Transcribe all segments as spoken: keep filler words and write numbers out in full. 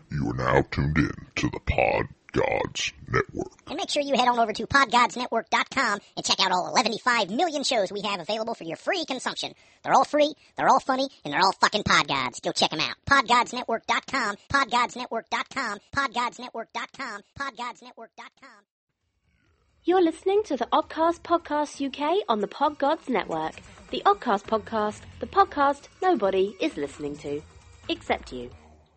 You are now tuned in to the Pod Gods Network. And make sure you head on over to pod gods network dot com and check out all eleven-five million shows we have available for your free consumption. They're all free, they're all funny, and they're all fucking Pod Gods. Go check them out. pod gods network dot com, pod gods network dot com, pod gods network dot com, pod gods network dot com. You're listening to the Oddcast Podcast U K on the Pod Gods Network. The Oddcast Podcast, the podcast nobody is listening to. Except you.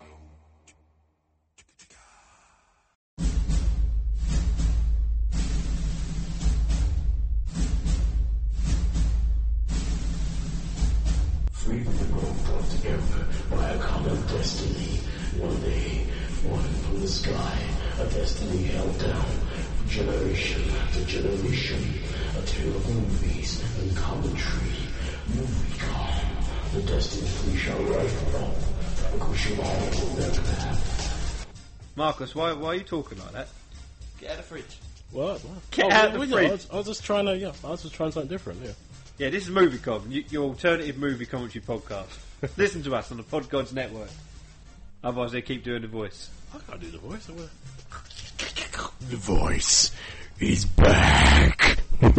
Three people brought together by a common destiny. One day, falling from the sky, a destiny held down for generation after generation. A tale of movies and commentary. MovieCom. The destined three shall rise from. Vanquishing all in their path. Marcus, why why are you talking like that? Get out of the fridge. What? what? Get oh, out well, the yeah, fridge. I was, I was just trying to, yeah, I was just trying something different, yeah. Yeah, this is MovieCom, y- your alternative movie commentary podcast. Listen to us on the Pod Gods Network. Otherwise, they keep doing the voice. I can't do the voice. I will. The voice is back.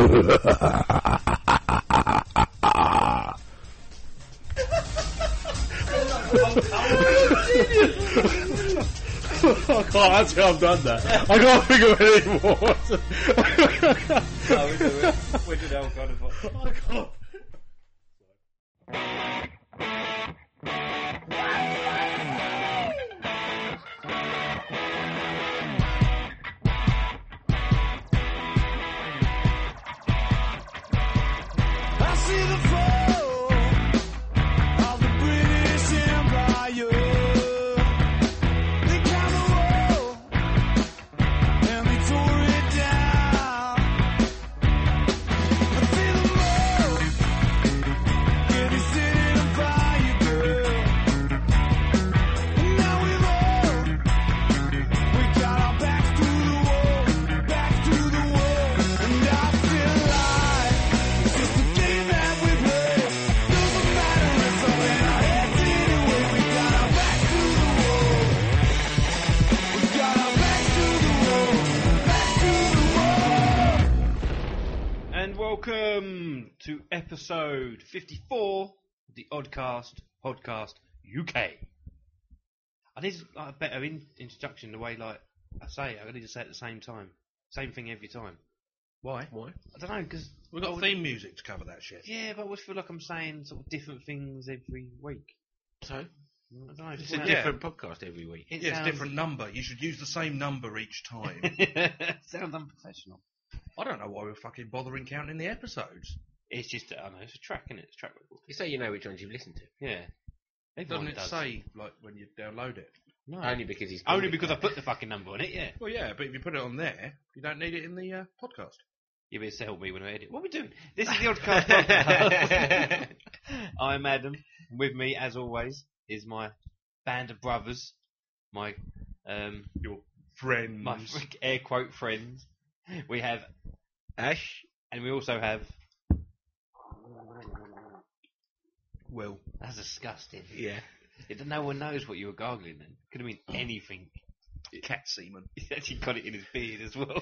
I can't actually, I've done that. I can't think of it anymore. Oh, we do it. We do the whole kind of voice. I can't. I see the fall of the British Empire. They came to war and they tore it down. I feel the mold, yeah, they set it on fire, girl. And now we've all, we got our backs to the wall, back to the wall, and I feel like it's just a game that we play. Doesn't matter, it's all in our heads anyway. We got our backs to the wall. We got our backs to the wall, back to the wall. And welcome to episode fifty-four of the Oddcast Podcast U K. I need like, a better in- introduction the way like I say it. I need to say it at the same time. Same thing every time. Why? Why? I don't know, because... We've got theme music to cover that shit. Yeah, but I always feel like I'm saying sort of different things every week. So? I don't know. It's just a sounds- different podcast every week. It Yeah, it's sounds- a different number. You should use the same number each time. sounds unprofessional. I don't know why we're fucking bothering counting the episodes. It's just, I don't know, it's a track, isn't it? It's a track record. You say you know which ones you've listened to. Yeah. Everyone Doesn't it does. say, like, when you download it? No. Only because he's... Only because I put the fucking number on it, yeah. Well, yeah, but if you put it on there, you don't need it in the uh, podcast. You better to help me when I edit. What are we doing? This is the Oddcast Podcast. I'm Adam. With me, as always, is my band of brothers. My, um... Your friends. My air quote friends. We have Ash, and we also have... Will. That's disgusting. Yeah. It, no one knows what you were gargling then. Could have been anything. Cat semen. He actually got it in his beard as well.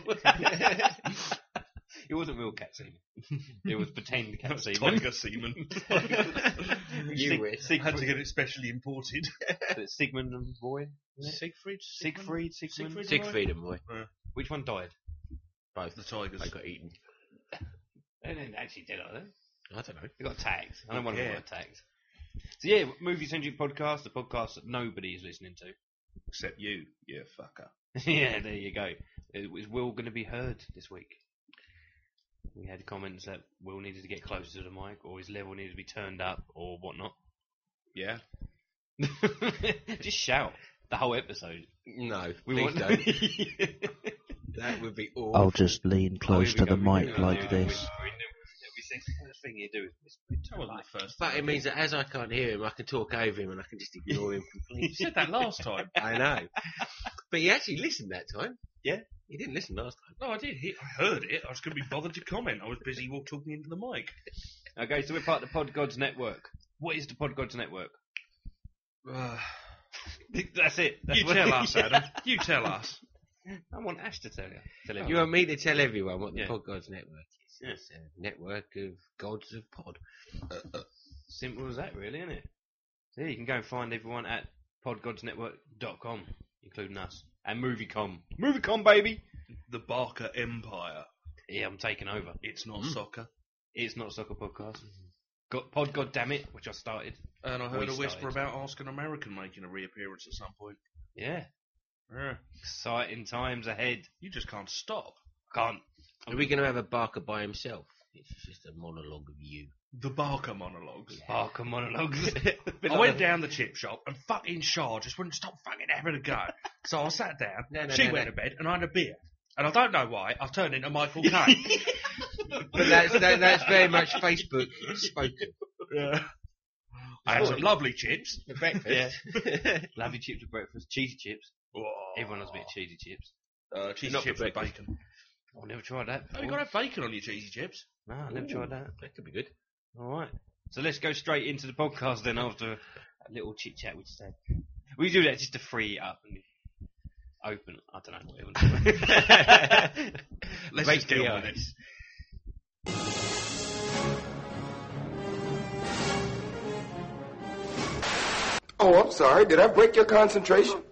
It wasn't real cat semen. It was pretend cat semen. Tiger semen. You Sig- wish. Siegfried, Had to get it specially imported. Sigmund and Roy. isn't it? Siegfried? Siegfried, Sigmund. Siegfried? Siegfried and boy. Which one died? Both. The tigers. They got eaten. They didn't actually did, are they? I don't know. They got tagged. I don't want them Yeah. got tagged. So yeah, Movie Centric Podcast, the podcast that nobody is listening to. Except you, you fucker. Yeah, there you go. Is Will going to be heard this week? We had comments that Will needed to get closer to the mic, or his level needed to be turned up, or whatnot. Yeah. Just shout the whole episode. No, We please want don't. That would be awful. I'll just lean close Oh, to here the we go, we mic go. like Yeah, this. we- we- we say, the first thing you do is whisper into That the wasn't mic. the first But time. it means that as I can't hear him, I can talk over him and I can just ignore him You completely. said that last time. I know. But he actually listened that time. Yeah? He didn't listen last time. No, I did. He, I heard it. I was going to be bothered to comment. I was busy walk talking into the mic. Okay, so we're part of the Pod Gods Network. What is the Pod Gods Network? Uh, That's it. That's You what- tell us, Adam. You tell us. I want Ash to tell you. Tell You everyone. want me to tell everyone what the Yeah. Pod Gods Network is? Yeah. It's a network of gods of pod. Simple as that, really, isn't it? So yeah, you can go and find everyone at pod gods network dot com, including us. And MovieCom. MovieCom, baby! The Barker Empire. Yeah, I'm taking over. It's not Mm. soccer. It's not a soccer podcast. Got Pod God Damn It, which I started. And I heard We a whisper started. about Ask an American making a reappearance at some point. Yeah. Yeah. Exciting times ahead. You just can't stop. Can't. Are we going to have a Barker by himself? It's just a monologue of you. The Barker monologues. Barker monologues. I went down the chip shop and fucking Shaw just wouldn't stop fucking having a go. So I sat down, No, no, she no, went no. to bed, and I had a beer. And I don't know why, I turned into Michael Caine. But that's that, that's very much Facebook spoken. Yeah. I had some lovely chips. For breakfast. Lovely chips for breakfast. Cheesy chips. Whoa. Everyone loves a bit of cheesy chips. Uh, cheesy Not for chips with breakfast. bacon. I've never tried that. Oh, you before. got to have bacon on your cheesy chips? No, I never tried that. That could be good. All right. So let's go straight into the podcast then after a little chit chat we just had. We do that just to free it up and open. I don't know what you want to do. Let's Break just get the on with it. ice. Oh, I'm sorry. Did I break your concentration?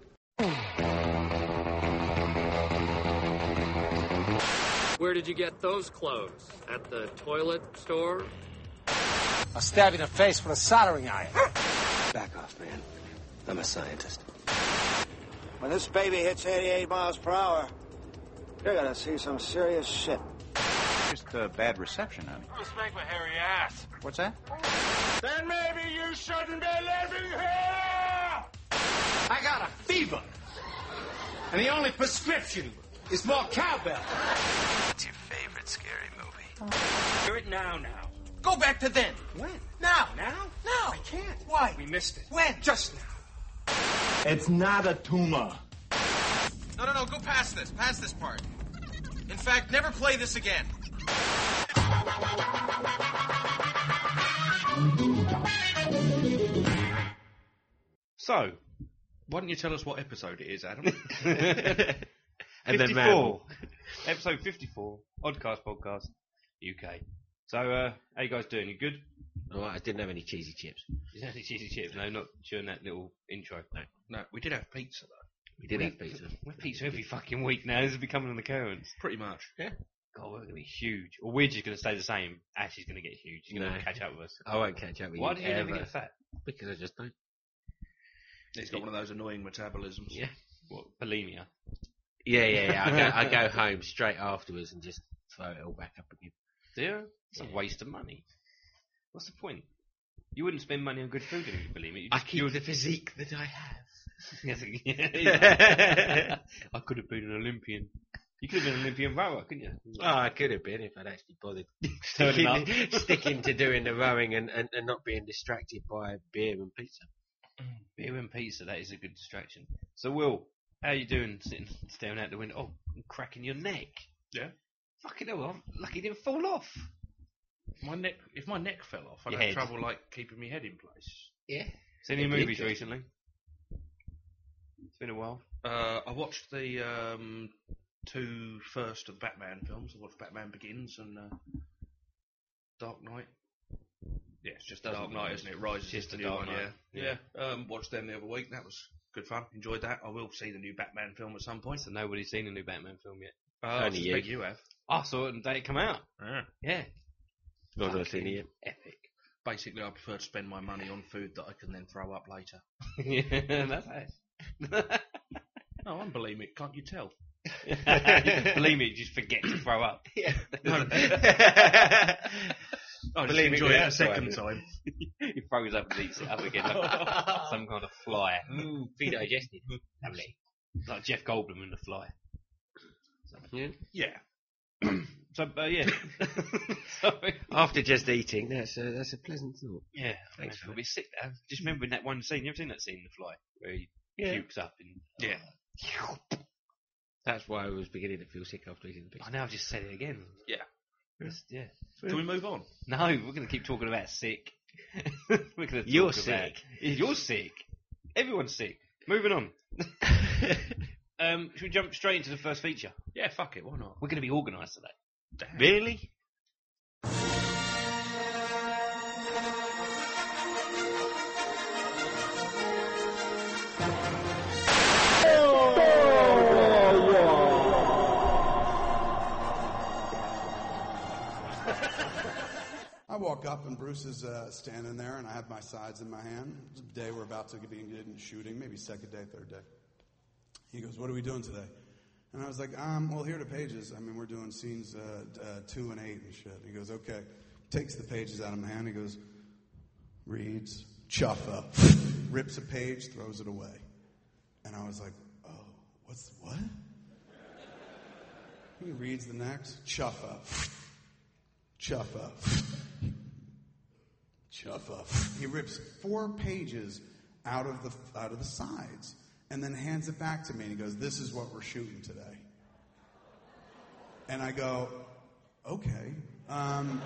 Where did you get those clothes? At the toilet store? I'll stab you in the face with a soldering iron. Back off, man. I'm a scientist. When this baby hits eighty-eight miles per hour, you're gonna see some serious shit. Just uh, bad reception, honey. Just make my hairy ass. What's that? Then maybe you shouldn't be living here! I got a fever. And the only prescription is more cowbell. What's your favorite scary movie? Hear it now, now. Go back to then. When? Now. Now? Now. I can't. Why? We missed it. When? Just now. It's not a tumor. No, no, no, go past this. Past this part. In fact, never play this again. So, why don't you tell us what episode it is, Adam? And then fifty-four. Episode fifty-four. Oddcast Podcast, U K. So, uh, how you guys doing? You good? Oh, I didn't have any cheesy chips. You had any cheesy chips? No, not during that little intro. No. No, we did have pizza, though. We did have pizza. We're pizza every fucking week now. This is becoming an occurrence. Pretty much. Yeah. God, we're going to be huge. Or we're just going to stay the same. Ash is going to get huge. He's going to No. catch up with us. I won't catch up with Why you. did you never ever. get fat? Because I just don't. He's got one of those annoying metabolisms. Yeah. What, bulimia? Yeah, yeah, yeah. I go, I go home straight afterwards and just throw it all back up again. Do you? It's a waste of money. What's the point? You wouldn't spend money on good food if you bulimia. You I just, keep you the physique that I have. Yes, yeah. I could have been an Olympian. You could have been an Olympian rower, couldn't you? Oh, I could have been if I'd actually bothered Turning up. sticking, sticking to doing the rowing and, and, and not being distracted by beer and pizza. Beer and pizza, that is a good distraction. So, Will, how you doing sitting staring out the window? Oh, I'm cracking your neck. Yeah. Fucking hell, I'm lucky it didn't fall off. My neck, if my neck fell off, I'd Your have head. trouble like keeping my head in place. Yeah. Seen any It did movies go. recently? It's been a while. Uh, I watched the um, two first of the Batman films. I watched Batman Begins and uh, Dark Knight. Yeah, it's just Doesn't Dark Knight, matter. isn't it? Rises Just is the the new Dark one, Knight. yeah. Yeah, um, watched them the other week. That was good fun. Enjoyed that. I will see the new Batman film at some point. So nobody's seen a new Batman film yet. Uh, I Only suspect you. you have. I saw it the day it came out. Yeah. Yeah. Not not seen it yet. Epic. Basically, I prefer to spend my money on food that I can then throw up later. Yeah, that's it. No, I'm bulimic, can't you tell? Believe me, just forget to throw up. Yeah. No. I just Believe me, enjoy it a that's second right. time. He throws up and eats it up again like some kind of fly. Mm, be digested. Lovely. Like Jeff Goldblum in The Fly. Yeah. Yeah. So, uh, yeah. Sorry. After just eating, that's a, that's a pleasant thought. Yeah, Thanks I for feel a bit sick now. Just remembering that one scene. You ever seen that scene in The Fly? Where he Yeah. pukes up and... Yeah. That's why I was beginning to feel sick after eating the pizza. I know, I've just said it again. Yeah. Just, yeah. Can we move on? No, we're going to keep talking about sick. we're going to You're talk about... sick. You're sick. Everyone's sick. Moving on. um, should we jump straight into the first feature? Yeah, fuck it, why not? We're going to be organised today. Damn. Really? I walk up and Bruce is uh, standing there, and I have my sides in my hand. It's a day we're about to be in shooting, maybe second day, third day. He goes, "What are we doing today?" And I was like, um, well, here are the pages. I mean, we're doing scenes uh, uh, two and eight and shit. He goes, "Okay." Takes the pages out of my hand. He goes, reads, chuffa, rips a page, throws it away. And I was like, oh, what's, what? He reads the next, chuffa, chuffa, chuffa. He rips four pages out of the out of the sides and then hands it back to me. And he goes, "This is what we're shooting today." And I go, okay. Um,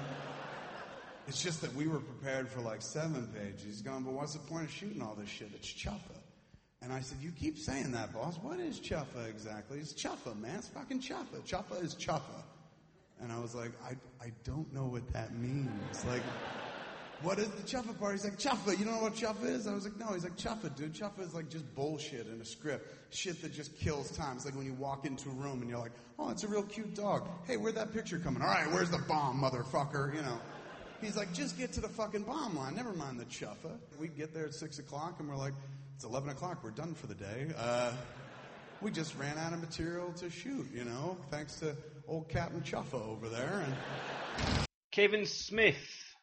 it's just that we were prepared for like seven pages. He's going, "But what's the point of shooting all this shit? It's chuffa." And I said, "You keep saying that, boss. What is chuffa exactly?" "It's chuffa, man. It's fucking chuffa. Chuffa is chuffa." And I was like, I, I don't know what that means. Like, what is the chuffa part? He's like, "Chuffa, you don't know what chuffa is?" I was like, "No." He's like, "Chuffa, dude. Chuffa is like just bullshit in a script. Shit that just kills time. It's like when you walk into a room and you're like, oh, it's a real cute dog. Hey, where'd that picture coming? All right, where's the bomb, motherfucker? You know." He's like, "Just get to the fucking bomb line. Never mind the chuffa." We get there at six o'clock and we're like, it's eleven o'clock. We're done for the day. Uh, we just ran out of material to shoot, you know, thanks to old Captain Chuffa over there. And Kevin Smith.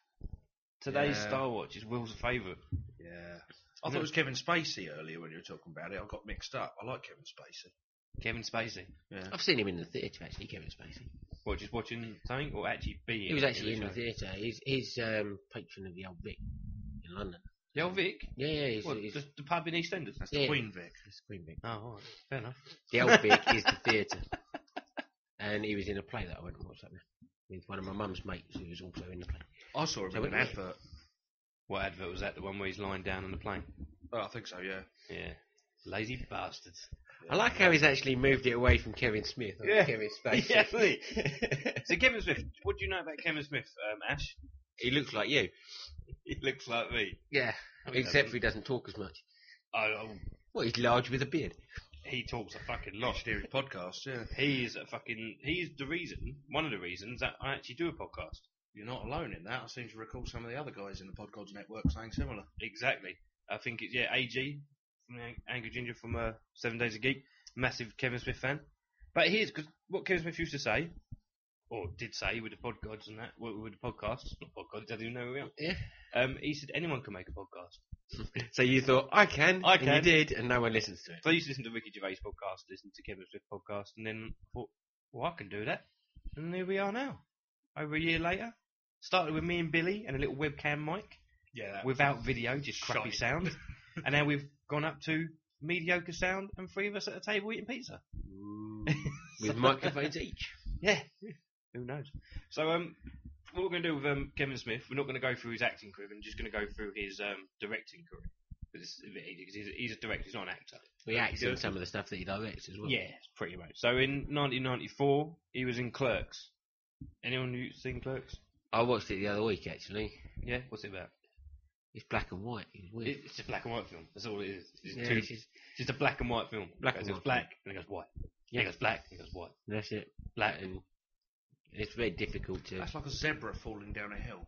Today's Yeah. Star Watch is Will's favourite. Yeah. I thought it was Kevin Spacey earlier when you were talking about it. I got mixed up. I like Kevin Spacey. Kevin Spacey. Yeah. I've seen him in the theatre, actually, Kevin Spacey. What, just watching something or actually being? He was actually in the show? theatre. He's, he's um, patron of the Old Vic in London. The Old Vic? Yeah, yeah. He's, What, he's, the, the pub in EastEnders? That's Yeah. the Queen Vic. it's Queen Vic. Oh, all right. Fair enough. The Old Vic is the theatre. And he was in a play that I went and watched that with one of my mum's mates who was also in the play. I saw him So in an when- advert. What advert was that? The one where he's lying down on the plane? Oh, I think so, yeah. Yeah. Lazy bastards. I like how he's actually moved it away from Kevin Smith on Yeah. Kevin Spacey. Yeah, really. So Kevin Smith, what do you know about Kevin Smith, um, Ash? He looks like you. He looks like me. Yeah, I mean, except for he doesn't talk as much. Oh, oh, Well, he's large with a beard. he talks a fucking You lot. should hear his podcast, yeah. He is a fucking. He's the reason, one of the reasons that I actually do a podcast. You're not alone in that. I seem to recall some of the other guys in the Podgods Network saying similar. Exactly. I think it's, yeah, A G from the Ang- Angry Ginger from uh, Seven Days a Geek. Massive Kevin Smith fan. But here's, because what Kevin Smith used to say, or did say with the Podgods and that, with with the podcasts, not podcasts, doesn't even know who we are. Yeah. Um, he said anyone can make a podcast. So you thought, I can, I and can. you did, and no one listens to it. So I used to listen to Ricky Gervais podcast, listen to Kevin Smith podcast, and then thought, well, I can do that. And here we are now. Over a year later. Started with me and Billy and a little webcam mic. Yeah. That Without video, just crappy Shite. sound. And now we've gone up to mediocre sound and three of us at a table eating pizza. With microphones each. Yeah. Who knows? So, um, what we're going to do with um, Kevin Smith, we're not going to go through his acting career, we're just going to go through his um, directing career. Because he's, he's a director, he's not an actor. We acts He in does- some of the stuff that he directs as well. Yeah, pretty much. So in nineteen ninety-four, he was in Clerks. Anyone who's seen Clerks? I watched it the other week, actually. Yeah, what's it about? It's black and white. It's weird. It's a black and white film. That's all it is. It's Yeah, two, it's just- just a black and white film. Black it and goes white black, and it goes white. Yeah. It goes black, and it goes white. That's it. Black. And it's very difficult to... That's like a zebra falling down a hill.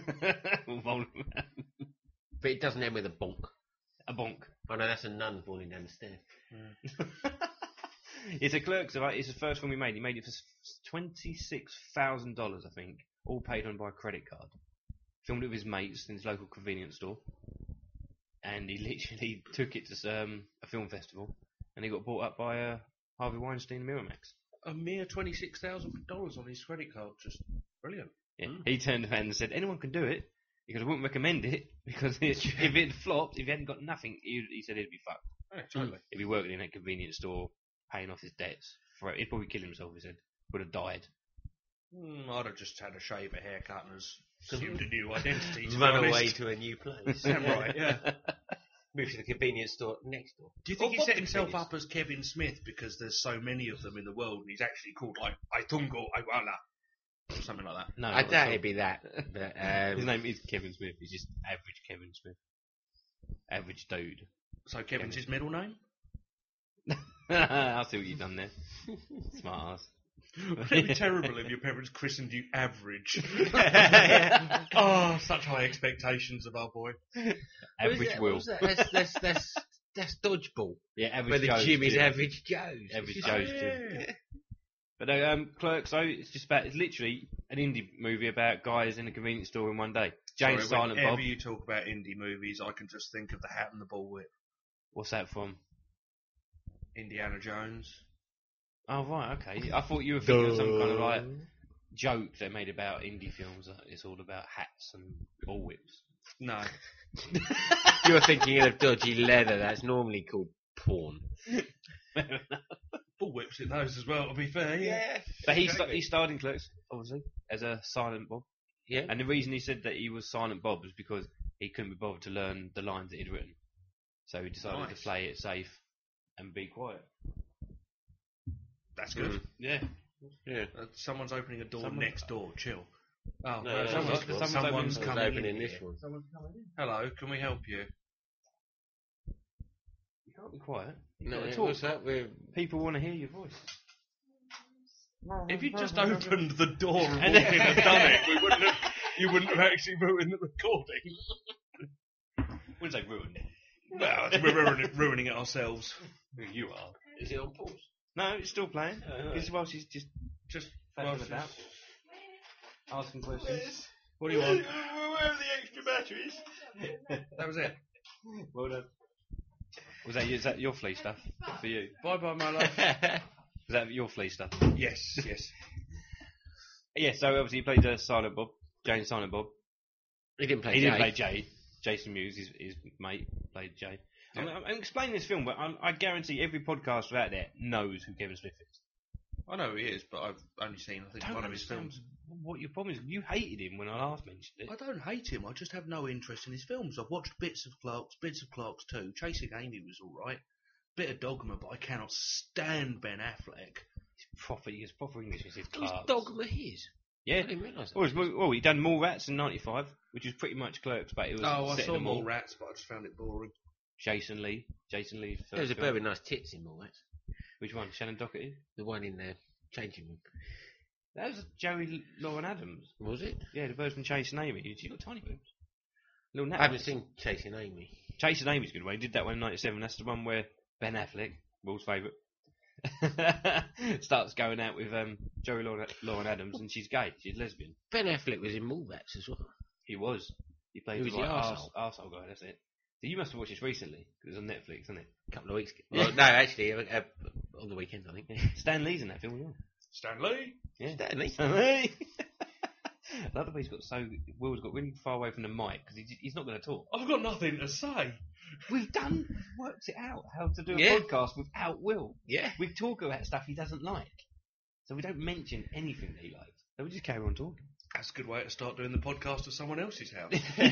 But it doesn't end with a bonk. A bonk. Oh no, that's a nun falling down the stairs. It's a Clerks. Right? It's the first film he made. He made it for twenty-six thousand dollars, I think, all paid on by a credit card. Filmed it with his mates in his local convenience store, and he literally took it to um, a film festival, and he got bought up by uh, Harvey Weinstein and Miramax. A mere twenty-six thousand dollars on his credit card. Just brilliant. Yeah. He turned around and said, anyone can do it, because I wouldn't recommend it, because it, if it had flopped, if he hadn't got nothing, he, he said he'd be fucked. Yeah, totally. He'd be working in a convenience store, paying off his debts. For, he'd probably kill himself, he said. Would have died. Mm, I'd have just had a shave, a haircut, and assumed a new identity. to be Run honest. away to a new place. Damn right, yeah. Move to the convenience store next door. Do you think Or he Bob set the himself Convenience. up as Kevin Smith because there's so many of them in the world and he's actually called like Aitungo Aiwala or something like that? No, I not at doubt all. it'd be that. But, um, His name is Kevin Smith. He's just average Kevin Smith. Average dude. So Kevin's his middle name? I see what you've done there. Smart ass. It'd be terrible if your parents christened you Average. Oh, such high expectations of our boy. Average that? Will. What was that? That's, that's, that's, that's dodgeball. Yeah, average Where the Joe's gym is gym. average Joe's. Average Oh, Joe's yeah. gym. But no, um, Clerks, so it's just about, it's literally an indie movie about guys in a convenience store in one day. Jane Sorry, Silent whenever Bob. you talk about indie movies, I can just think of The Hat and the Bullwhip. What's that from? Indiana Jones. Oh, right, okay. I thought you were thinking of some kind of like joke they made about indie films. That it's all about hats and bullwhips. No. You're thinking of dodgy leather. That's normally called porn. Bullwhips in those as well, to be fair. Yeah. But he, sta- he starred in Clerks, obviously, as a Silent Bob. Yeah. And the reason he said that he was Silent Bob was because he couldn't be bothered to learn the lines that he'd written. So he decided Nice. to play it safe and be quiet. That's good. Mm. Yeah. Yeah. Uh, someone's opening a door Someone- next door. Chill. Oh, No, no, no, someone's, this one. someone's, Someone's Someone's coming opening in this here. one. Someone's coming in. Hello, can we help you? You can't be quiet. You've No, got to yeah, talk. what's that? We're... People want to hear your voice. If you just opened the door and And walked then- in and done it, we wouldn't have, you wouldn't have actually ruined the recording. Wouldn't say ruined it. Well, we're ruining, ruining it ourselves. You are. Is it on pause? No, it's still playing. Oh, This is while she's just Just faffing well, about, asking questions. what do you want? Where are the extra batteries? That was it. Well done. Was that, is that your flea stuff for you? Bye bye, my love. Was that your flea stuff? Yes, yes. Yeah, so obviously he played uh, Silent Bob, Jane Silent Bob. He didn't play He Jay. didn't play Jay. Jason Mewes, his, his mate, played Jay. I'm, I'm explaining this film, but I'm, I guarantee every podcaster out there knows who Kevin Smith is. I know who he is, but I've only seen, I think, Don't one of his understand films. what your problem is. You hated him when I last mentioned it. I don't hate him, I just have no interest in his films. I've watched bits of Clerks, bits of Clerks two. Chasing Amy was alright. Bit of Dogma, but I cannot stand Ben Affleck. He's proper, he's proper English. He says It was Clarks. Dogma his. Yeah. I didn't realise that. Well, it was, well, he done Mallrats in ninety-five, which was pretty much Clerks, but it was Oh, I set saw in the mall. Mallrats, but I just found it boring. Jason Lee. Jason Lee's first There was a film. very nice tits in all that. Which one? Shannon Doherty? The one in the changing room. That was Joey Lauren Adams. Was it? Yeah, the version Chasing Amy. She got tiny boobs. Little I haven't seen Chasing Amy. Chasing Amy's a good one. He did that one in ninety-seven. That's the one where Ben Affleck, Will's favourite, starts going out with um, Joey Lauren, Lauren Adams, and she's gay. She's lesbian. Ben Affleck was in Mallrats as well. He was. He played Who the was the like, arsehole? arse, arsehole guy. That's it. So you must have watched this recently. 'Cause it was on Netflix, isn't it? A couple of weeks ago. Well, no, actually, uh, uh, on the weekend, I think. Stan Lee's in that film as well. Stan Lee? Yeah. Stan Lee. Stan Lee. I love the way he's got so Will's got really far away from the mic because he's, he's not going to talk. I've got nothing to say. We've done worked it out how to do a Yeah. podcast without Will. Yeah. We talk about stuff he doesn't like, so we don't mention anything that he likes. So we just carry on talking. That's a good way to start doing the podcast at someone else's house.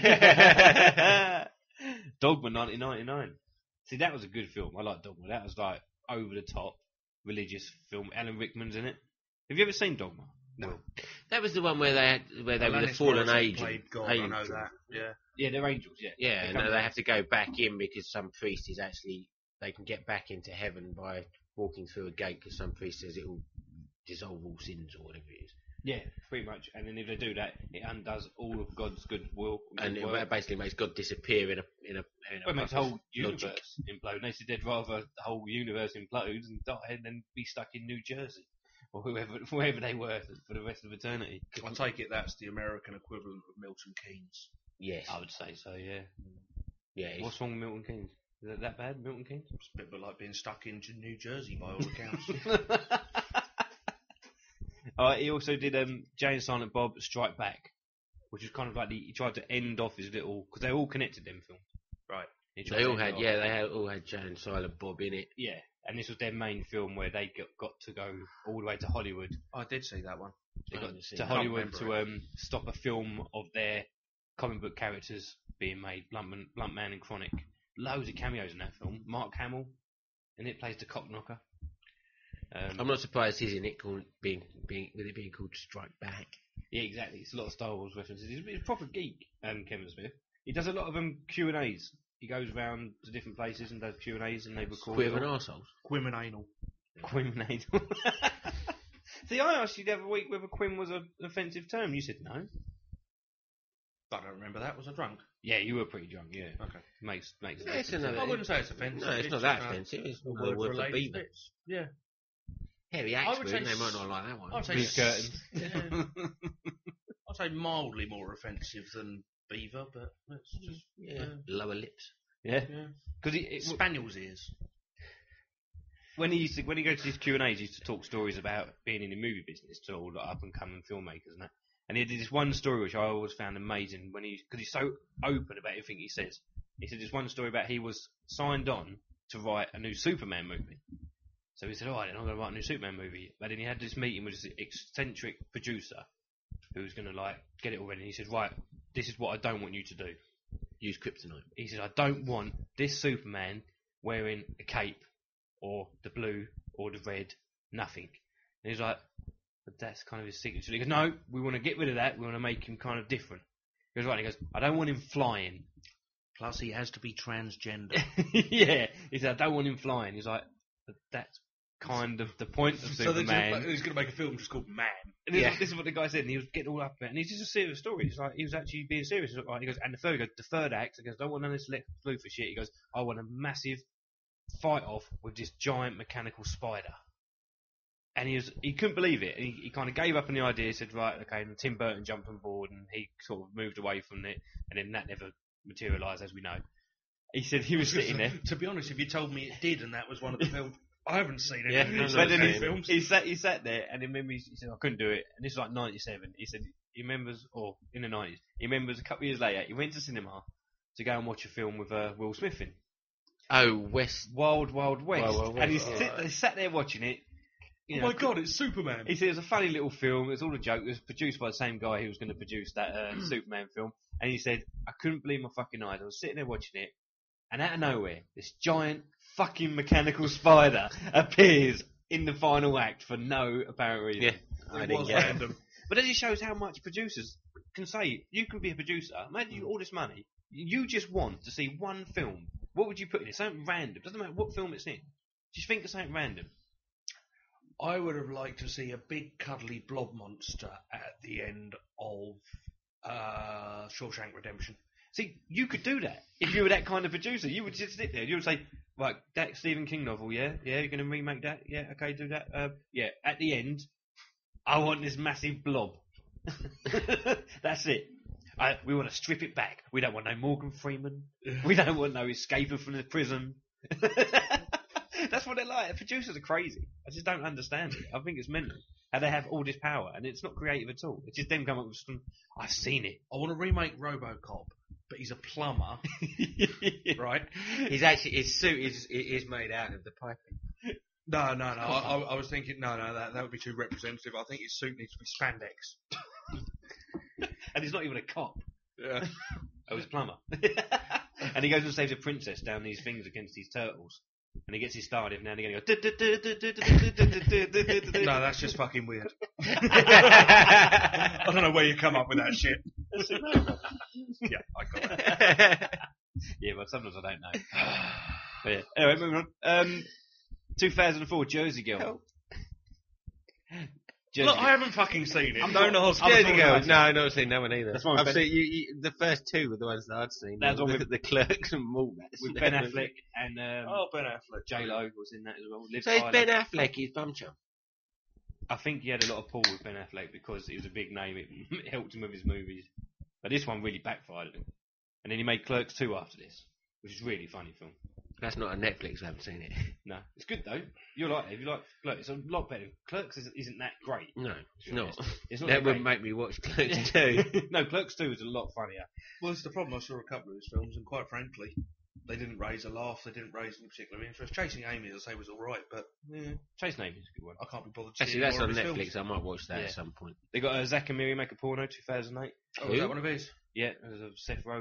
Dogma nineteen ninety-nine. See, that was a good film. I like Dogma. That was like over the top religious film. Alan Rickman's in it. Have you ever seen Dogma? No. That was the one where they had, where they were the Alanis fallen Morissette angel. played God, I know angel. that. Yeah. Yeah, they're angels. Yeah. Yeah, They and come they back. have to go back in because some priest is actually, they can get back into heaven by walking through a gate because some priest says it will dissolve all sins or whatever it is. Yeah, pretty much. And then if they do that, it undoes all of God's good will. And good it work. basically makes God disappear in a in a. In a Well, it makes the whole logic. universe implode. They said they'd rather the whole universe implodes and die than be stuck in New Jersey or whoever, wherever they were for the rest of eternity. I take it that's the American equivalent of Milton Keynes. Yes. I would say so. Yeah. Yeah. it's- What's wrong with Milton Keynes? Is it that bad, Milton Keynes? It's a bit like being stuck in New Jersey by all accounts. Uh, he also did um, Jay and Silent Bob Strike Back, which is kind of like the, he tried to end off his little because they're all connected. Them films, right? He tried They to all end it had, off. yeah, they had, all had Jay and Silent Bob in it. Yeah, and this was their main film where they got, got to go all the way to Hollywood. I did see that one. They I got haven't seen to it. Hollywood Can't to remember um, stop a film of their comic book characters being made, Bluntman, Bluntman and Chronic, loads of cameos in that film. Mark Hamill, and it plays the cock knocker. Um, I'm not surprised he's in it called being being with it being called Strike Back. Yeah, exactly. It's a lot of Star Wars references. He's, he's a proper geek, um, Kevin Smith. He does a lot of um, Q and A's. He goes around to different places and does Q and A's, and they record. Quim it and all. arseholes. Quim and anal. Quim and anal. See, I asked you the other week whether Quim was an offensive term. You said no. I don't remember that. Was I drunk? Yeah, you were pretty drunk. Yeah. Okay. Makes makes. Yeah, it's sense. another- I wouldn't say it's offensive. No, it's, It's not that just, uh, offensive. It's a a word word, for a for lady's beaver. bits. Yeah. Hairy I axe would wound, say they might s- not like that one. I'd say Beef s- curtains. Yeah. I'd say mildly more offensive than beaver, but it's just Yeah, uh, lower lips. Yeah. yeah. Because it, Spaniel's ears. when he used to, when he goes to these Q and A's, he used to talk stories about being in the movie business to all the up and coming filmmakers and that. And he did this one story which I always found amazing when he because he's so open about everything he says. He said this one story about he was signed on to write a new Superman movie. So he said, "All right, then I'm going to write a new Superman movie." But then he had this meeting with this eccentric producer who was going to like get it all ready. And he said, "Right, this is what I don't want you to do. Use kryptonite." He said, "I don't want this Superman wearing a cape or the blue or the red, nothing." And he's like, "But that's kind of his signature." He goes, "No, we want to get rid of that. We want to make him kind of different." He goes, "Right." And he goes, "I don't want him flying." Plus, he has to be transgender. Yeah. He said, "I don't want him flying." He's like, "But that's kind of the point of So they're Superman." just, he's going to make a film just called Man. And this, Yeah. is, this is what the guy said, and he was getting all up about it. And he's just a serious story. He's like, he was actually being serious. He's like, he goes, and the third, he goes, the third act, he goes, I don't want none of this Lex Luthor shit. He goes, I want a massive fight off with this giant mechanical spider. And he was, he couldn't believe it. And he, he kind of gave up on the idea. He said, right, okay. And Tim Burton jumped on board, and he sort of moved away from it. And then that never materialised, as we know. He said he was sitting there. To be honest, if you told me it did, and that was one of the films, I haven't seen it. Yeah, It's but not then the he, films. he sat he sat there and he remembers he said I couldn't do it, and this is like ninety-seven. He said he remembers, or in the nineties, he remembers a couple of years later he went to cinema to go and watch a film with uh, Will Smith in Oh, West. Wild Wild West, Wild Wild and he, West, sit, alright. he sat there watching it. You Oh know, my god, it's Superman. He said it was a funny little film. It was all a joke. It was produced by the same guy who was going to produce that uh, Superman film. And he said, I couldn't believe my fucking eyes. I was sitting there watching it, and out of nowhere, this giant fucking mechanical spider appears in the final act for no apparent reason. Yeah, I I didn't was get it. random. But that just shows how much producers can say. You can be a producer. Imagine you all this money. You just want to see one film. What would you put in it? Something random. Doesn't matter what film it's in. Just think of something random. I would have liked to see a big cuddly blob monster at the end of uh, Shawshank Redemption. See, you could do that if you were that kind of producer. You would just sit there. You would say, "Right, that Stephen King novel, yeah, yeah, you're going to remake that, yeah, okay, do that, uh, yeah." At the end, I want this massive blob. That's it. I, we want to strip it back. We don't want no Morgan Freeman. We don't want no escaping from the prison. That's what they're like. The producers are crazy. I just don't understand it. I think it's mental how they have all this power, and it's not creative at all. It's just them coming up with some. I've seen it. I want to remake RoboCop, but he's a plumber, right? He's actually his suit is is made out of the piping. No, no, no. I, I, I was thinking, no, no, that that would be too representative. I think his suit needs to be spandex. And he's not even a cop. Yeah. Oh, he's a plumber. And he goes and saves a princess down these things against these turtles. And he gets his star every now and again. He goes. No, that's just fucking weird. I don't know where you come up with that shit. Yeah, I got it. Yeah, but sometimes I don't know. But yeah. Anyway, moving on. Um, two thousand four Jersey Girl. Jersey Look, Girl. I haven't fucking seen it. I'm Don't not- ask I'm me. not- Girl. No, I've not seen that one either. That's one I've with seen you, you, the first two were the ones that I'd seen. That's the, one the, with- the Clerks and Mallrats. With Ben Affleck and um, Oh, Ben Affleck. J Lo was in that as well. Liv So it's Tyler. Ben Affleck, his bum chum. I think he had a lot of pull with Ben Affleck because he was a big name. It helped him with his movies. But this one really backfired on him. And then he made Clerks two after this, which is a really funny film. That's not on Netflix. I haven't seen it. No, it's good though. You'll like it. If you like Clerks, it's a lot better. Clerks isn't, isn't that great. No, it's not. It's not That that wouldn't great. make me watch Clerks two. No, Clerks two is a lot funnier. Well, it's the problem. I saw a couple of his films, and quite frankly, they didn't raise a laugh. They didn't raise any particular interest. Chasing Amy, as I say, was all right, but yeah, Chase Navy is a good one. I can't be bothered. to Actually, see that's more on of his Netflix. films. I might watch that Yeah. at some point. They got uh, Zach and Miri Make a Porno two thousand eight. Oh, is that one of his? Yeah, there's a Seth Rogen.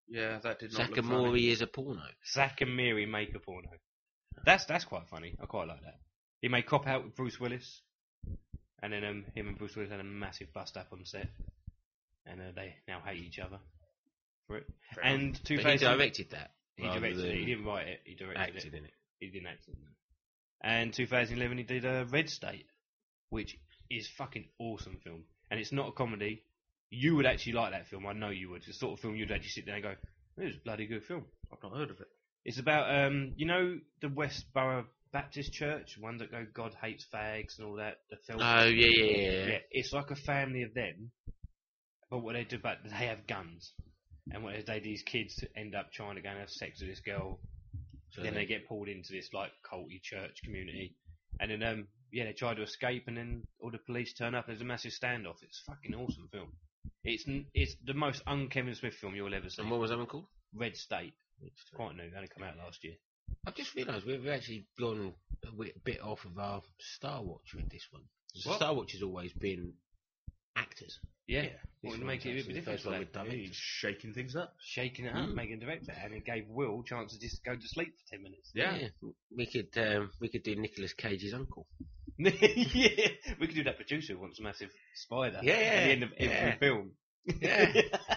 Yeah, that did not Zack look and funny. Miri is a porno. Zack and Miri make a porno. That's that's quite funny. I quite like that. He made Cop Out with Bruce Willis, and then um, him and Bruce Willis had a massive bust up on set, and uh, they now hate each other for it. Fair and enough. two But thousand he directed that. He rather directed it. than He didn't write it. He directed acted it. in it. He didn't act in it. And two thousand eleven, he did uh, Red State, which is fucking awesome film, and it's not a comedy. You would actually like that film. I know you would. It's the sort of film you'd actually sit there and go, "This is a bloody good film." I've not heard of it. It's about um, you know, the Westboro Baptist Church, one that go God hates fags and all that. The film. Oh, yeah, yeah, yeah. Yeah, it's like a family of them, but what they do, but they have guns, and what they these kids end up trying to go and have sex with this girl. So then they- they get pulled into this like culty church community, and then um, yeah, they try to escape, and then all the police turn up. There's a massive standoff. It's a fucking awesome film. It's n- it's the most un-Kevin Smith film you'll ever see. And what was that one called? Red State. It's quite new. It only come out last year. I've just realised we've actually gone a wi- bit off of our Star Watch with this one. 'Cause What? Star Watch has always been actors. Yeah, This well, to one's make it a actually bit the different. first one to with that. directors. Shaking things up. Shaking it up, Mm. making a director, and it gave Will a chance to just go to sleep for ten minutes. Yeah. We could um, we could do Nicolas Cage's uncle. yeah, we could do that. Producer who wants a massive spider. Yeah, at the end of every yeah. film. Yeah.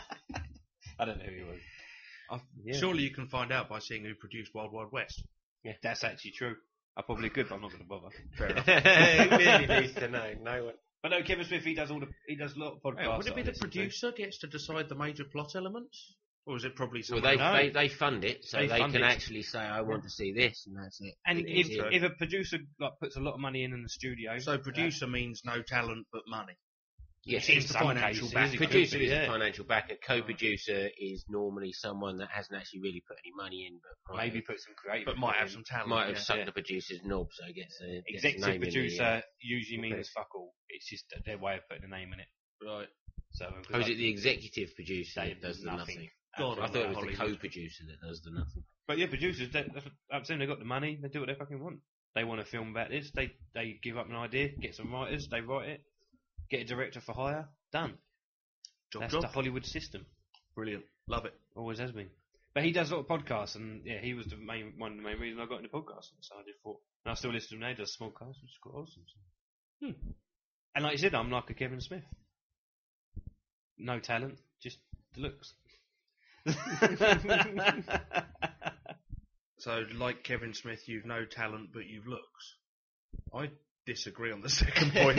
I don't know who he was. I, Yeah. Surely you can find out by seeing who produced Wild Wild West. Yeah, that's actually true. I probably could, but I'm not going to bother. Fair enough. Who really needs to know? No one. But no, Kevin Smith, he does all the he does a lot of podcasts. Hey, would it be that I the listen to. producer gets to decide the major plot elements? Or is it probably Well, someone they, No. they they fund it, so They they, fund can it. actually say, "I want to see this," and that's it. And It if is it. if a producer like puts a lot of money in in the studio, So producer means no talent but money. Yes, in it's the some financial cases, backer. it could producer be, is yeah. a financial backer. Co-producer is normally someone that hasn't actually really put any money in, but might maybe have, put some creative, But might have in. some talent. might have yeah. sucked yeah. the producer's knob, so it gets a gets a Executive name in the, producer uh, usually okay. means fuck all. It's just their way of putting a name in it. Right. So, Oh, is it the executive producer They that does the nothing. nothing? God, I thought it was Hollywood. the co-producer that does the nothing. But yeah, producers, they, that's what I'm saying, they got the money, they do what they fucking want. They want to film about this, they they give up an idea, get some writers, they write it, get a director for hire, done. Job, That's job. the Hollywood system. Brilliant. Love it. Always has been. But he does a lot of podcasts, and yeah, he was the main one of the main reasons I got into podcasting. So I just thought, and I still listen to him now. He does small casts, which is quite awesome. So. Hmm. And like you said, I'm like a Kevin Smith. No talent, just the looks. So, like Kevin Smith, you've no talent but you've looks. I disagree on the second point.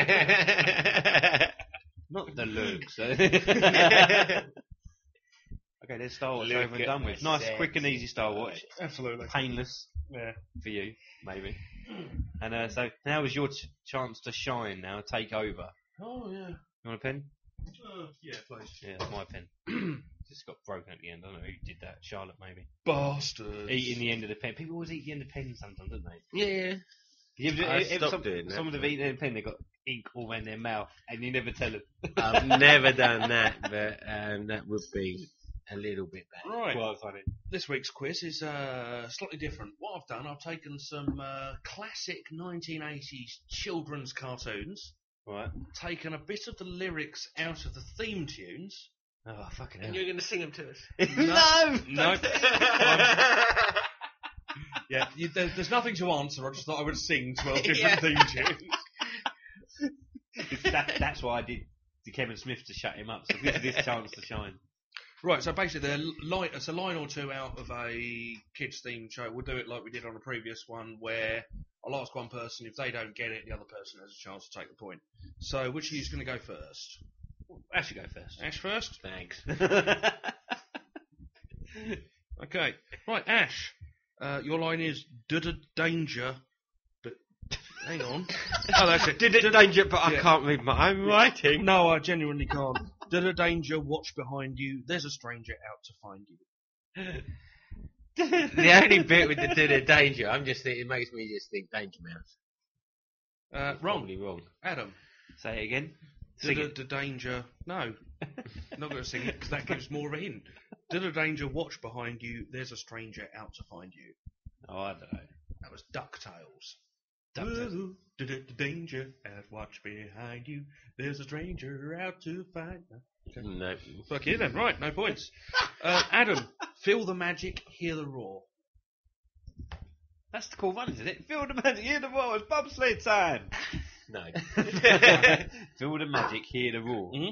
Not the looks. Okay, there's Star Wars Look over and at done with. my Nice, quick and easy Star Wars. Absolutely. Painless. Yeah. For you, maybe. And uh, so now is your ch- chance to shine. Now take over. Oh, yeah. You want a pen? Uh, yeah, please. Yeah, that's my pen. It's got broken at the end. I don't know who did that. Charlotte, maybe. Bastards. Eating the end of the pen. People always eat the end of the pen sometimes, don't they? Yeah. You ever, I ever stopped some, doing that. Someone have eaten a pen, they've got ink all around their mouth, and you never tell them. I've never done that, but um, that would be a little bit bad. Right. Quite funny. This week's quiz is uh, slightly different. What I've done, I've taken some uh, classic nineteen eighties children's cartoons, Right. taken a bit of the lyrics out of the theme tunes. Oh, fucking And hell. you're going to sing them to us? No! No. Yeah, you, there, there's nothing to answer. I just thought I would sing twelve different Yeah. theme tunes. that, that's why I did to Kevin Smith to shut him up, so this is his chance to shine. Right, so basically, they're line, it's a line or two out of a kids' themed show. We'll do it like we did on a previous one, where I'll ask one person. If they don't get it, the other person has a chance to take the point. So, which of you is going to go first? Ash, you go first. Ash first? Thanks. Okay. Right, Ash. Uh, your line is, "Did danger, but..." Hang on. Oh, that's it. Did it danger, but I Yeah. can't read my own writing. No, I genuinely can't. "Did a danger, watch behind you. There's a stranger out to find you." The only bit with the did it danger, I'm just thinking, it makes me just think Danger Mouse. Uh, wrong. Probably wrong. Adam. Say it again. Did Sing a it. the danger... No. Not going to sing it, because that gives more of a hint. "Did a danger, watch behind you. There's a stranger out to find you." Oh, I don't know. That was DuckTales. DuckTales. Ooh, did it the danger, out watch behind you. There's a stranger out to find you. No. Fuck you then. Right, no points. uh, Adam, feel the magic, hear the roar. That's the cool one, isn't it? Feel the magic, hear the roar. It's bobsled time. No. Feel the magic, hear the roar. Mm-hmm.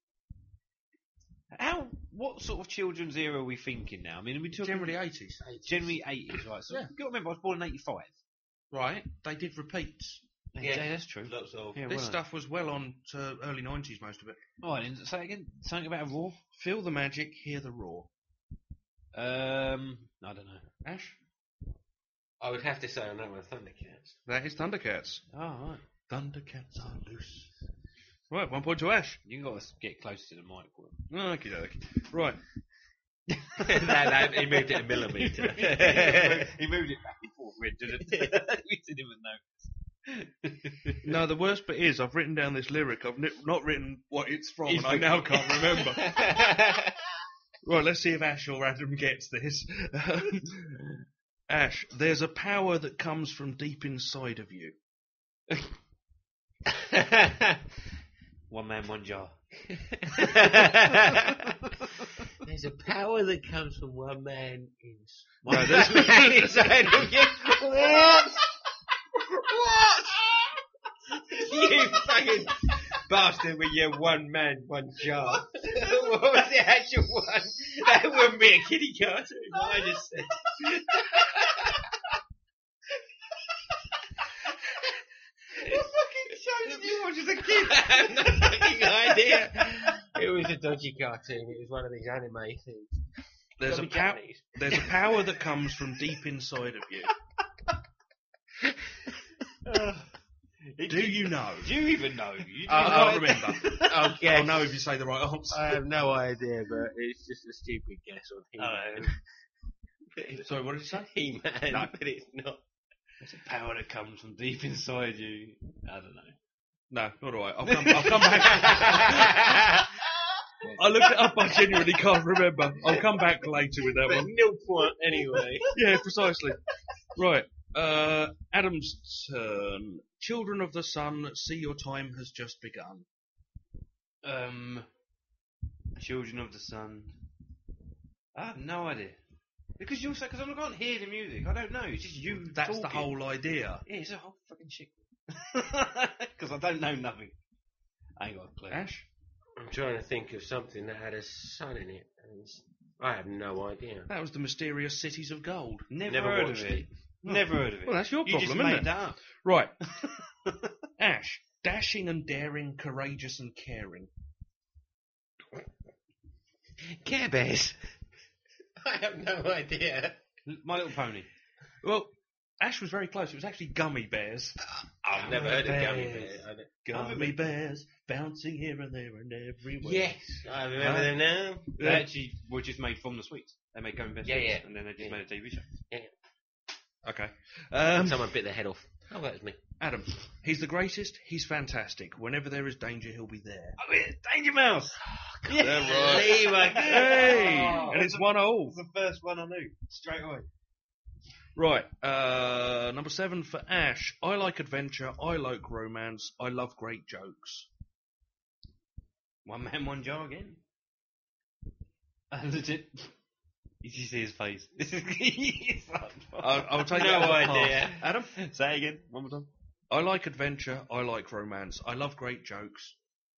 How? What sort of children's era are we thinking now? I mean, are we talking Generally eighties. generally eighties, right? So Yeah. you've got to remember, I was born in eighty-five. Right, they did repeats. Yeah, yeah that's true. Lots of. Yeah, This well, stuff was well on to early nineties, most of it. Oh, and say again. Something about a roar. Feel the magic, hear the roar. Um, I don't know. Ash? I would have to say on that one, Thundercats. That is Thundercats. Oh, right. Thundercats are loose. Right, one point to Ash. You got to get close to the mic. Okie dokie. Right. that, that, he moved it a millimetre. He moved it back and forth. We didn't, we didn't even know. No, the worst bit is I've written down this lyric. I've ni- not written what it's from, He's and I now can't remember. Right, let's see if Ash or Adam gets this. Ash, there's a power that comes from deep inside of you. One man, one jar. There's a power that comes from one man in No, there's man inside of you. What? What? You fucking bastard with your one man, one jar. What was the actual one? That wouldn't be a kiddie cartoon. What I just said. What fucking show did you watch as a kid? I have no fucking idea. It was a dodgy cartoon. It was one of these anime things. There's a, Gotta be pow- Japanese. there's a power that comes from deep inside of you. Do you know? Do you even know? You do I know can't remember. Okay. I'll know if you say the right answer. I have no idea, but it's just a stupid guess on He-Man. Sorry, what did you say? He-Man, No. but it's not. It's a power that comes from deep inside you. I don't know. No, not alright. I'll come, I'll come back. I looked it up, I genuinely can't remember. I'll come back later with that But one. nil point anyway. Yeah, precisely. Right. Uh, Adam's turn. Children of the Sun, see your time has just begun. Um, Children of the Sun. I have no idea. Because you also, because I can't hear the music. I don't know. It's just you. That's talking. the whole idea. Yeah, it's a whole fucking shit. Because I don't know nothing. I ain't got a clue. Ash? I'm trying to think of something that had a sun in it. And I have no idea. That was the Mysterious Cities of Gold. Never, Never heard watched of it. it. Never heard of it. Well, that's your You problem, just isn't made it? that up. Right. Ash, dashing and daring, courageous and caring. Care Bears. I have no idea. My Little Pony. Well, Ash was very close. It was actually Gummy Bears. I've never heard of Gummy Bears. I don't- Gummy Bears, bouncing here and there and everywhere. Yes, I remember them now. They Yeah. actually were just made from the sweets. They made Going Best Yeah, Sweets, yeah. and then they just Yeah. made a T V show. Okay. Um, Someone bit their head off. Oh, that was me. Adam, he's the greatest, he's fantastic. Whenever there is danger, he'll be there. Oh, yeah, Danger Mouse! Yeah, right. Leave a Hey! Oh, and it's one all. That's the first one I knew. Straight away. Right, uh, number seven for Ash. I like adventure, I like romance, I love great jokes. One man, one jar again. Uh, legit. Did you see his face? It's like, I'll, I'll take no that as a pass. idea. Adam? Say again, one more time. I like adventure, I like romance, I love great jokes.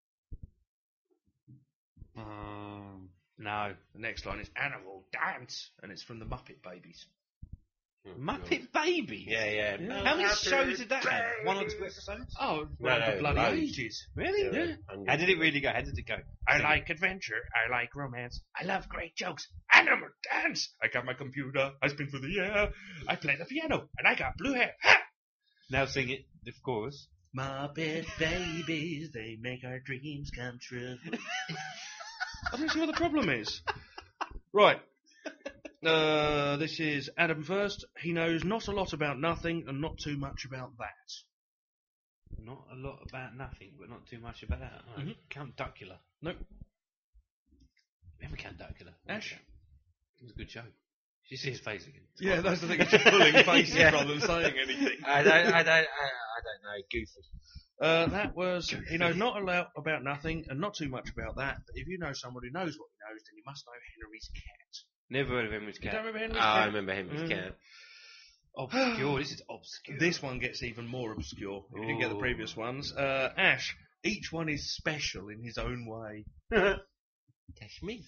Um, no. The next line is Animal Dance, and it's from the Muppet Babies. Muppet Baby? Yeah, yeah. Yeah. How many shows did that have? One or two episodes? Oh, No, right, no, the bloody loads. ages. Really? Yeah. How did it really go? How did it go? I like adventure, I like romance, I love great jokes. Animal Dance! I got my computer, I spin through the air, I play the piano, and I got blue hair. Ha! Now sing it, of course. Muppet Babies, they make our dreams come true. I don't see what the problem is. Right. Uh, this is Adam first. He knows not a lot about nothing and not too much about that. Not a lot about nothing, but not too much about that. Right. Mhm. Count Duckula. Nope. Remember Count Duckula? Ash? It was a good show. Did you see his face again? Yeah, that's the thing. It's just pulling faces Yeah. rather than saying anything. I don't, I don't, I, I don't know. Goofy. Uh, that was, you know, not a lot about nothing and not too much about that. But if you know someone who knows what he knows, then you must know Henry's Cat. Never heard of Henry's You Cat. don't remember Henry's Oh, Cat? I remember Henry's Mm. Cat. Obscure. This is obscure. This one gets even more obscure. If you didn't get the Ooh. previous ones. Uh, Ash, each one is special in his own way. That's me.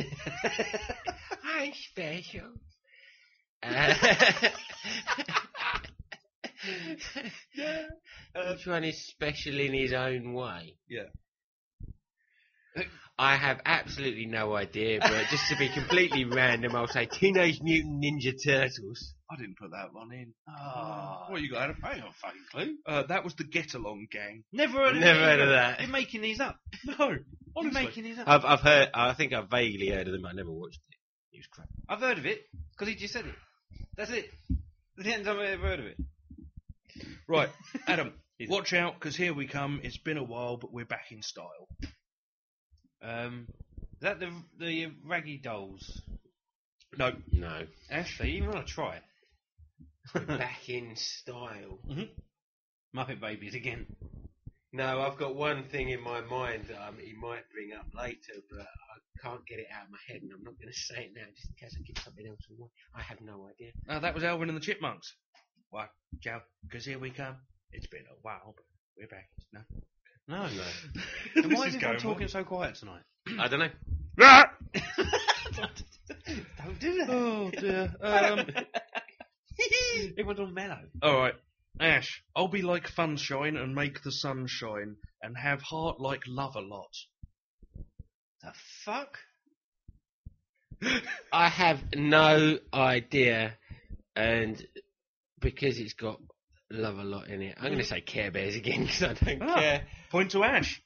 I'm special. Uh, Each one is special in his own way. Yeah. I have absolutely no idea, but just to be completely random, I'll say Teenage Mutant Ninja Turtles. I didn't put that one in. Ah. What you got, Adam? I ain't got a fucking clue. Uh, that was the Get Along Gang. Never heard of Never it heard of either. that. You're making these up. No, You're honestly. making these up. I've, I've heard, I think I've vaguely heard of them, I never watched it. It was crap. I've heard of it because he just said it. That's it. That's the only time I've ever heard of it. Right, Adam, watch out, because here we come. It's been a while, but we're back in style. Um, is that the the Raggy Dolls? No. No. Actually, you want to try it? We're back in style. Mm-hmm. Muppet Babies again. No, I've got one thing in my mind that um, he might bring up later, but I can't get it out of my head, and I'm not going to say it now just in case I give something else away. I have no idea. Uh, that was Alvin and the Chipmunks. What, Joe? Because here we come. It's been a while, but we're back. No. No, no. This And why is is everyone going talking well. so quiet tonight? I don't know. Don't do that. Oh, dear. Um, Everyone's all mellow. Alright, Ash, I'll be like Funshine and make the sun shine, and have heart like love a lot. The fuck? I have no idea, and because it's got love a lot in it, I'm going to say Care Bears again because I don't Ah, care. Point to Ash.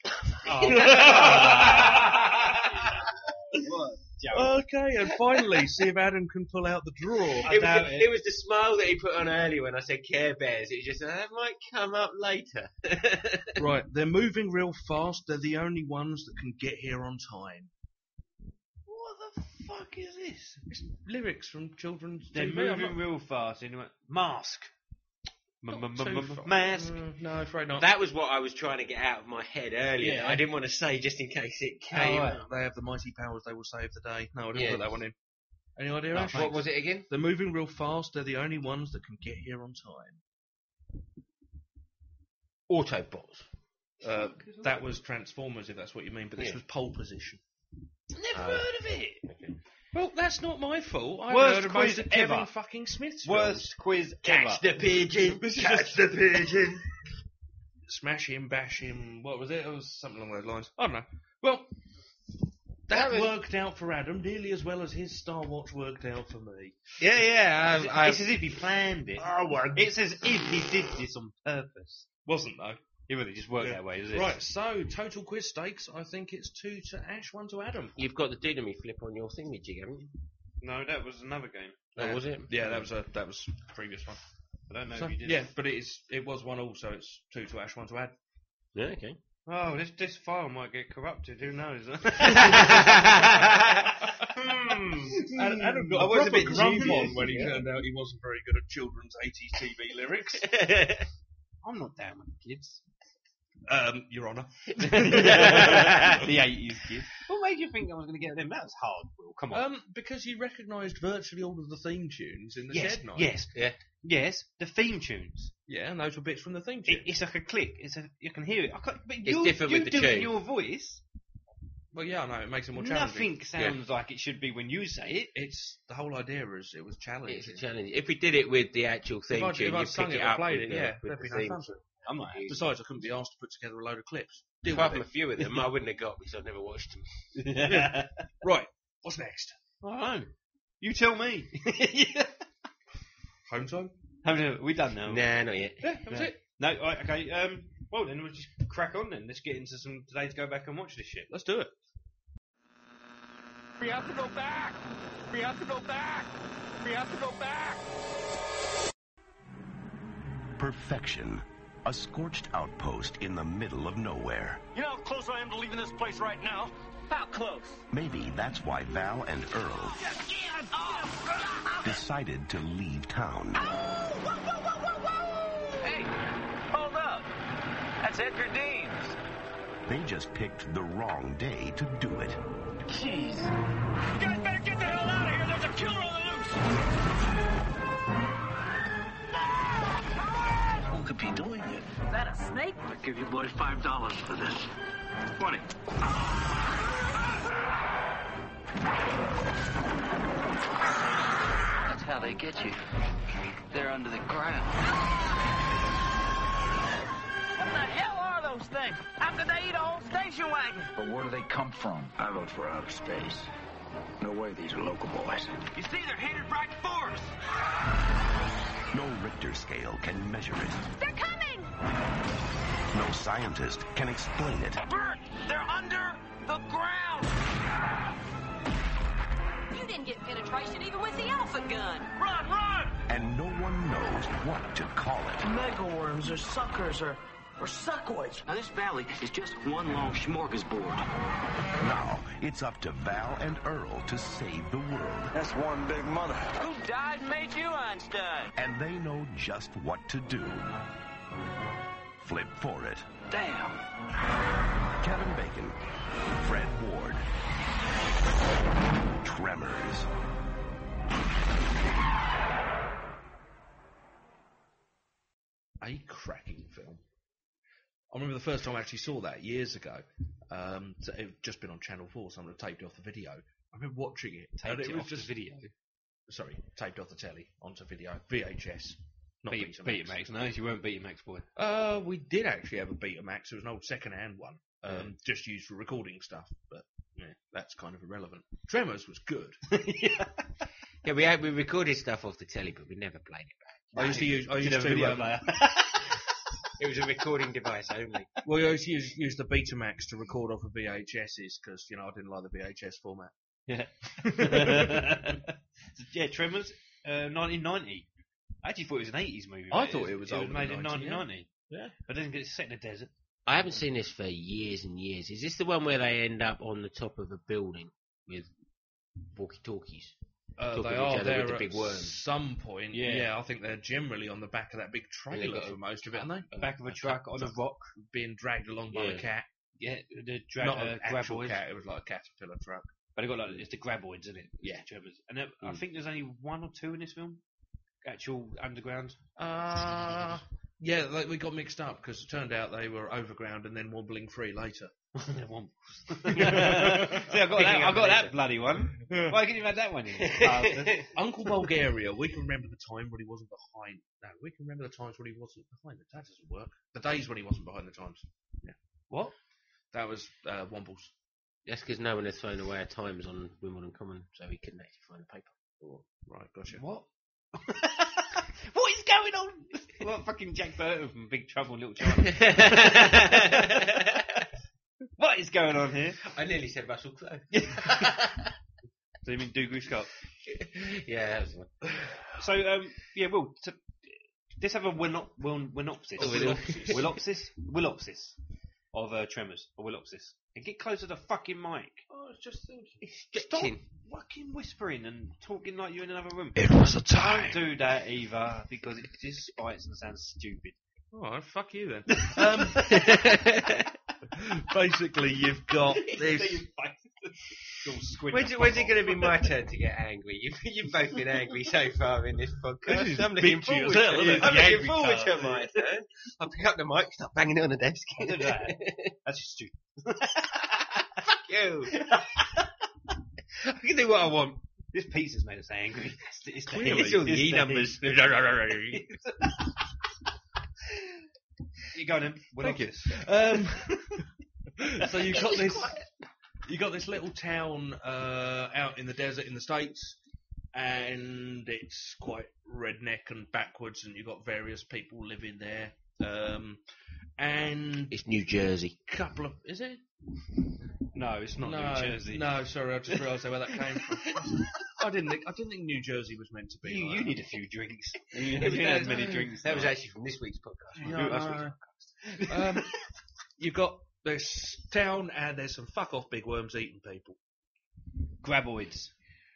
Okay, and finally, see if Adam can pull out the draw. It was, the, it was the smile that he put on earlier when I said Care Bears. It was just, that might come up later. Right, they're moving real fast. They're the only ones that can get here on time. What the fuck is this? It's lyrics from children's They're T V. I'm moving not- real fast. Anyway, Mask. not M- too m- far. Mask. Mm, no, afraid not. That was what I was trying to get out of my head earlier. Yeah. I didn't want to say just in case it Oh, came right. out. They have the mighty powers, they will save the day. No, I didn't Yeah. put that one in. Any idea, Oh, Ash? what was it again? They're moving real fast. They're the only ones that can get here on time. Autobots. Uh, that was Transformers, if that's what you mean, but this Yeah. was Pole Position. Never Uh, heard of it. Okay. Well, that's not my fault. I Worst heard of quiz most of Kevin ever. fucking Smith's Worst quiz Catch ever. the pigeon. This is Catch just- the pigeon. Smash him, bash him. What was it? It was something along those lines. I don't know. Well, that That was- worked out for Adam nearly as well as his Star Watch worked out for me. Yeah, yeah. I've, I've, It's as if he planned it. I won. It's as if he did this on purpose. Wasn't though. It really just worked Yeah. that way, does it? Right, so total quiz stakes. I think it's two to Ash, one to Adam. You've got the Dynamy flip on your thingamajig, haven't you? No, that was another game. Oh, was it? Yeah, that was a that was a previous one. I don't know So, if you did. yeah, but it is it was one all, so it's two to Ash, one to Ad. Yeah, okay. Oh, this this file might get corrupted. Who knows? hmm. Adam, Adam got I a was a proper bit grump dubious, on when he yeah. turned out he wasn't very good at children's eighties T V lyrics. I'm not down with the kids. Um, Your Honour. The eighties kids. What made you think I was going to get them? That was hard, Will. Come on. Um, because he recognised virtually all of the theme tunes in the yes, Shed Night. yes, Yeah. yes. The theme tunes. Yeah, and those were bits from the theme tune. It, it's like a click. It's a you can hear it. I can't, but It's you, different you with the do it in tune. your voice. Well, yeah, I know, it makes it more challenging. Nothing sounds like it should be when you say it. It's the whole idea is it was challenging. It's a challenge. If we did it with the actual If theme I'd, tune, if I'd you'd sung pick it it or up played with it, the, yeah, with that'd the be no theme fun. tune. I'm not happy. Besides, I couldn't be asked to put together a load of clips. Deal Apart with from a few of them, I wouldn't have got because I've never watched them. it. Right, what's next? I know. You tell me. Home time? Have we done now? Nah, not yet. Yeah, that was No. it. No, right, okay. Um, well then we'll just crack on then. Let's get into some today to go back and watch this shit. Let's do it. We have to go back. We have to go back. We have to go back. Perfection. A scorched outpost in the middle of nowhere. You know how close I am to leaving this place right now? How close? Maybe that's why Val and Earl decided to leave town. Hey, hold up. That That's Edgar Deans. They just picked the wrong day to do it. Jeez. You guys better get the hell out of here. There's a killer on the loose. Who could be doing it? Is that a snake? I'll give you boys five dollars for this. Twenty. That's how they get you. They're under the ground. What the hell are those things? How could they eat a whole station wagon? But where do they come from? I vote for outer space. No way these are local boys. You see, they're headed right for us. No Richter scale can measure it. They're coming! No scientist can explain it. Bert, they're under the ground. You didn't get penetration even with the alpha gun. Run, run! And no one knows what to call it. Megaworms or suckers or, or suckoids. Now, this valley is just one long smorgasbord. Now, it's up to Val and Earl to save the world. That's one big mother. Who died and made you Einstein? And they know just what to do. Flip for it. Damn. Kevin Bacon, Fred Ward, Tremors. A cracking film. I remember the first time I actually saw that years ago. Um, so it had just been on Channel four, someone had taped off the video. I remember watching it. Taped and it, it was off just the video. Sorry, taped off the telly onto video. V H S. Not Beta, Betamax. Betamax. No, you weren't Betamax, boy. Uh, we did actually have a Betamax. It was an old second-hand one, um, yeah. just used for recording stuff. But yeah, that's kind of irrelevant. Tremors was good. yeah. yeah, we had, we recorded stuff off the telly, but we never played it back. I used to use. I used to. Video Um, player. It was a recording device only. well, I used to use, use the Betamax to record off of V H Ses because you know I didn't like the V H S format. Yeah. yeah, Tremors, uh, nineteen ninety. I actually thought it was an eighties movie. I mate. thought it was It was older made than in ninety, nineteen ninety. Yeah. But then it's set in the desert. I haven't seen this for years and years. Is this the one where they end up on the top of a building with walkie-talkies? Uh, Talking they to each are other there with the at big worms. some point. Yeah. Yeah. I think they're generally on the back of that big trailer got for a- most of it, aren't they? Back of a truck on a rock. Being dragged along by Yeah. the cat. Yeah, the dra- Not uh, an actual graboids. cat, it was like a caterpillar truck. But they got like it's the graboids, isn't it? Yeah. Tremors. And there, I Mm. think there's only one or two in this film. Actual underground. Uh, yeah, they, we got mixed up because it turned out they were overground and then wobbling free later. They're wombles. See, I got that. I got that bloody one. Why couldn't you have that one in? Bastard. Uncle Bulgaria, we can remember the time when he wasn't behind. No, we can remember the times when he wasn't behind. That doesn't work. The days when he wasn't behind the times. Yeah. What? That was uh, Wombles. That's because no one had thrown away our times on Wimbledon Common, so he couldn't actually find the paper. Oh, right, gotcha. What? What is going on? What fucking Jack Burton from Big Trouble in Little China? What is going on here? I nearly said Russell Crowe. So you mean Douglas Scott? Yeah, that was one. So, um, yeah, Will, to, let's have a winop, win, winopsis. Oh, winopsis. Willopsis? Willopsis of uh, Tremors, or Willopsis. And get closer to the fucking mic. Oh, I was just thinking. Stop fucking whispering and talking like you're in another room. It was a time. Don't do that either, because it just spites and sounds stupid. Alright, fuck you then. um, basically, you've got this. When's it, when's it going to be my turn to get angry? You've, you've both been angry so far in this podcast. This is I'm looking bitchy forward, as hell, to, isn't it? I'm The looking angry forward part. to my turn. I'll pick up the mic, start banging it on the desk. Don't do that. That's just stupid. Fuck you. I can do what I want. This pizza's made us angry. It's, it's, the- Clearly. it's all the It's E the numbers. You go then. Thank you. Willopsis. Um, so you got this. You got this little town uh, out in the desert in the States, and it's quite redneck and backwards, and you've got various people living there. Um, and It's New Jersey. couple of is it? No, it's not no, New Jersey. No, sorry, I just realised where that came from. I didn't think I didn't think New Jersey was meant to be. You, like you that. need a few drinks. You haven't had many drinks. That was actually from this week's podcast. No, That's what- um, you got this town, and there's some fuck off big worms eating people. Graboids.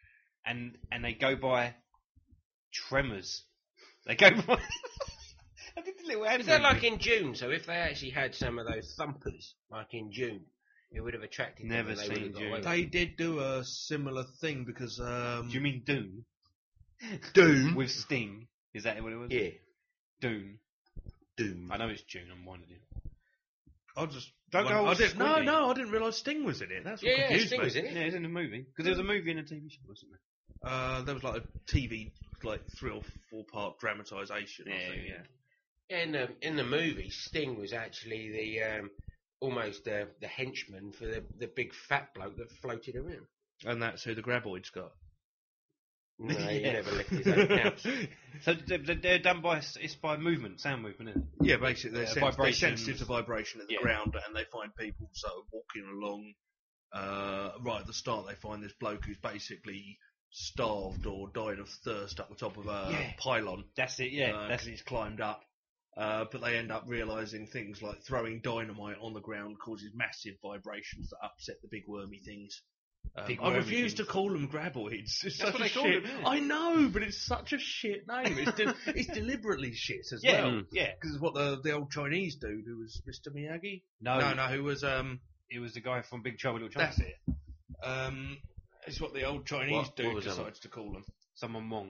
And and they go by Tremors. They go by I did the little Is that like in June? So if they actually had some of those thumpers, like in June, it would have attracted Never them. and They, seen would have got June. away with They it. did do a similar thing because. Um, Do you mean Dune? Dune? With Sting? Is that what it was? Yeah. Dune. Dune. I know it's June. I'm winding you. I just. Don't well, go all I didn't, no, squinty. no, I didn't realise Sting was in it. That's what Yeah, yeah, confused Sting me. was in it. Yeah, it's in the movie because there was a movie and a T V show, wasn't there? Uh, there was like a T V, like three or four part dramatisation. I Yeah, think, yeah. yeah. In the in the movie, Sting was actually the um, almost the the henchman for the the big fat bloke that floated around. And that's who the Graboids got. No, he Yeah. never left his own house. So they're, they're done by it's by movement, sound movement, isn't it? Yeah, basically they're, Yeah, sens- they're vibrations. sensitive to vibration at the Yeah. ground, and they find people sort of walking along. Uh, right at the start, they find this bloke who's basically starved or died of thirst up the top of a Yeah. pylon. That's it. Yeah, uh, that's 'cause he's climbed up. Uh, but they end up realising things like throwing dynamite on the ground causes massive vibrations that upset the big wormy things. Um, Big I wormy refuse to things. call them graboids. It's That's such what a they call shit. them, yeah. I know, but it's such a shit name. It's, de- it's deliberately shit as Yeah, well. yeah. Because it's what the the old Chinese dude who was Mister Miyagi. No. no, no, who was um. It was the guy from Big Trouble in Little China. That's it. Um, it's what the old Chinese What- what dude was that decides to call them. Someone Wong.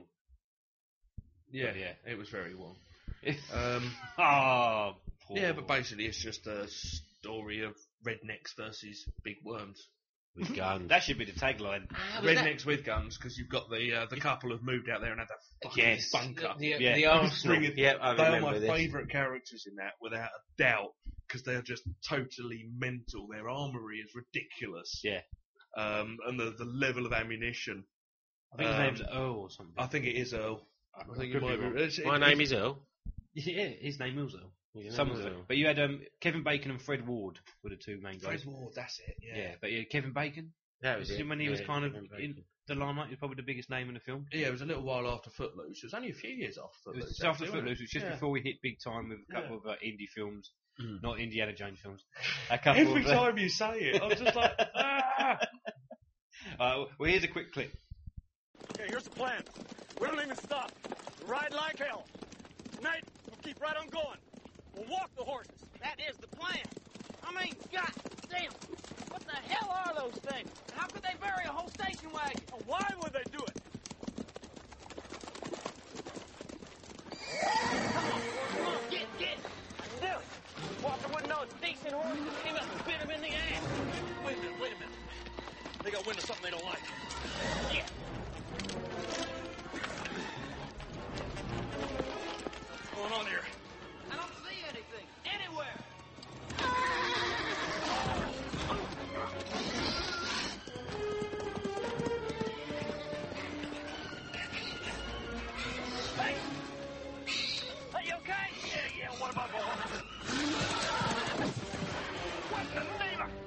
Yeah, Yeah. it was very Wong. Um, Oh, poor. yeah, but basically it's just a story of rednecks versus big worms. With guns. That should be the tagline. Ah, was that- Rednecks with guns, because you've got the uh, the couple who've moved out there and had that fucking Yes. bunker. The, the, Yeah. the Arsenal. Bring it- Yeah, I they are remember my this. favourite characters in that, without a doubt, because they are just totally mental. Their armoury is ridiculous. Yeah. Um, and the, the level of ammunition. I think his Um, name's Earl or something. I think it is Earl. I think could it might be wrong. be. It's, My it- name is Earl. Yeah, his name was Earl. His Some name of was it. Earl. But you had um, Kevin Bacon and Fred Ward were the two main guys. Fred Ward, that's it. Yeah. Yeah, but yeah, Kevin Bacon. That was This is it. when he yeah, was kind of Kevin in Bacon. the limelight. He was probably the biggest name in the film. Yeah, it was a little while after Footloose. It was only a few years after It Footloose. was just after actually, Footloose. wasn't It was just Yeah. before we hit big time with a couple Yeah. of uh, indie films, Mm. not Indiana Jones films. A couple Every of, uh, time you say it, I'm just like, ah! Uh, well, here's a quick clip. Okay, here's the plan. We don't even stop. We ride like hell. Tonight, we'll keep right on going. We'll walk the horses. That is the plan. I mean, God damn. What the hell are those things? How could they bury a whole station wagon? Now, why would they do it? Come on, come on, get, get. I can do it. Walker wouldn't know it's decent horses. He must have bit him in the ass. Wait a minute, wait a minute. They got wind of something they don't like. Yeah. What's going on here? I don't see anything. Anywhere. Hey! Hey, you okay? Yeah, yeah, what about the horses? What's the name of...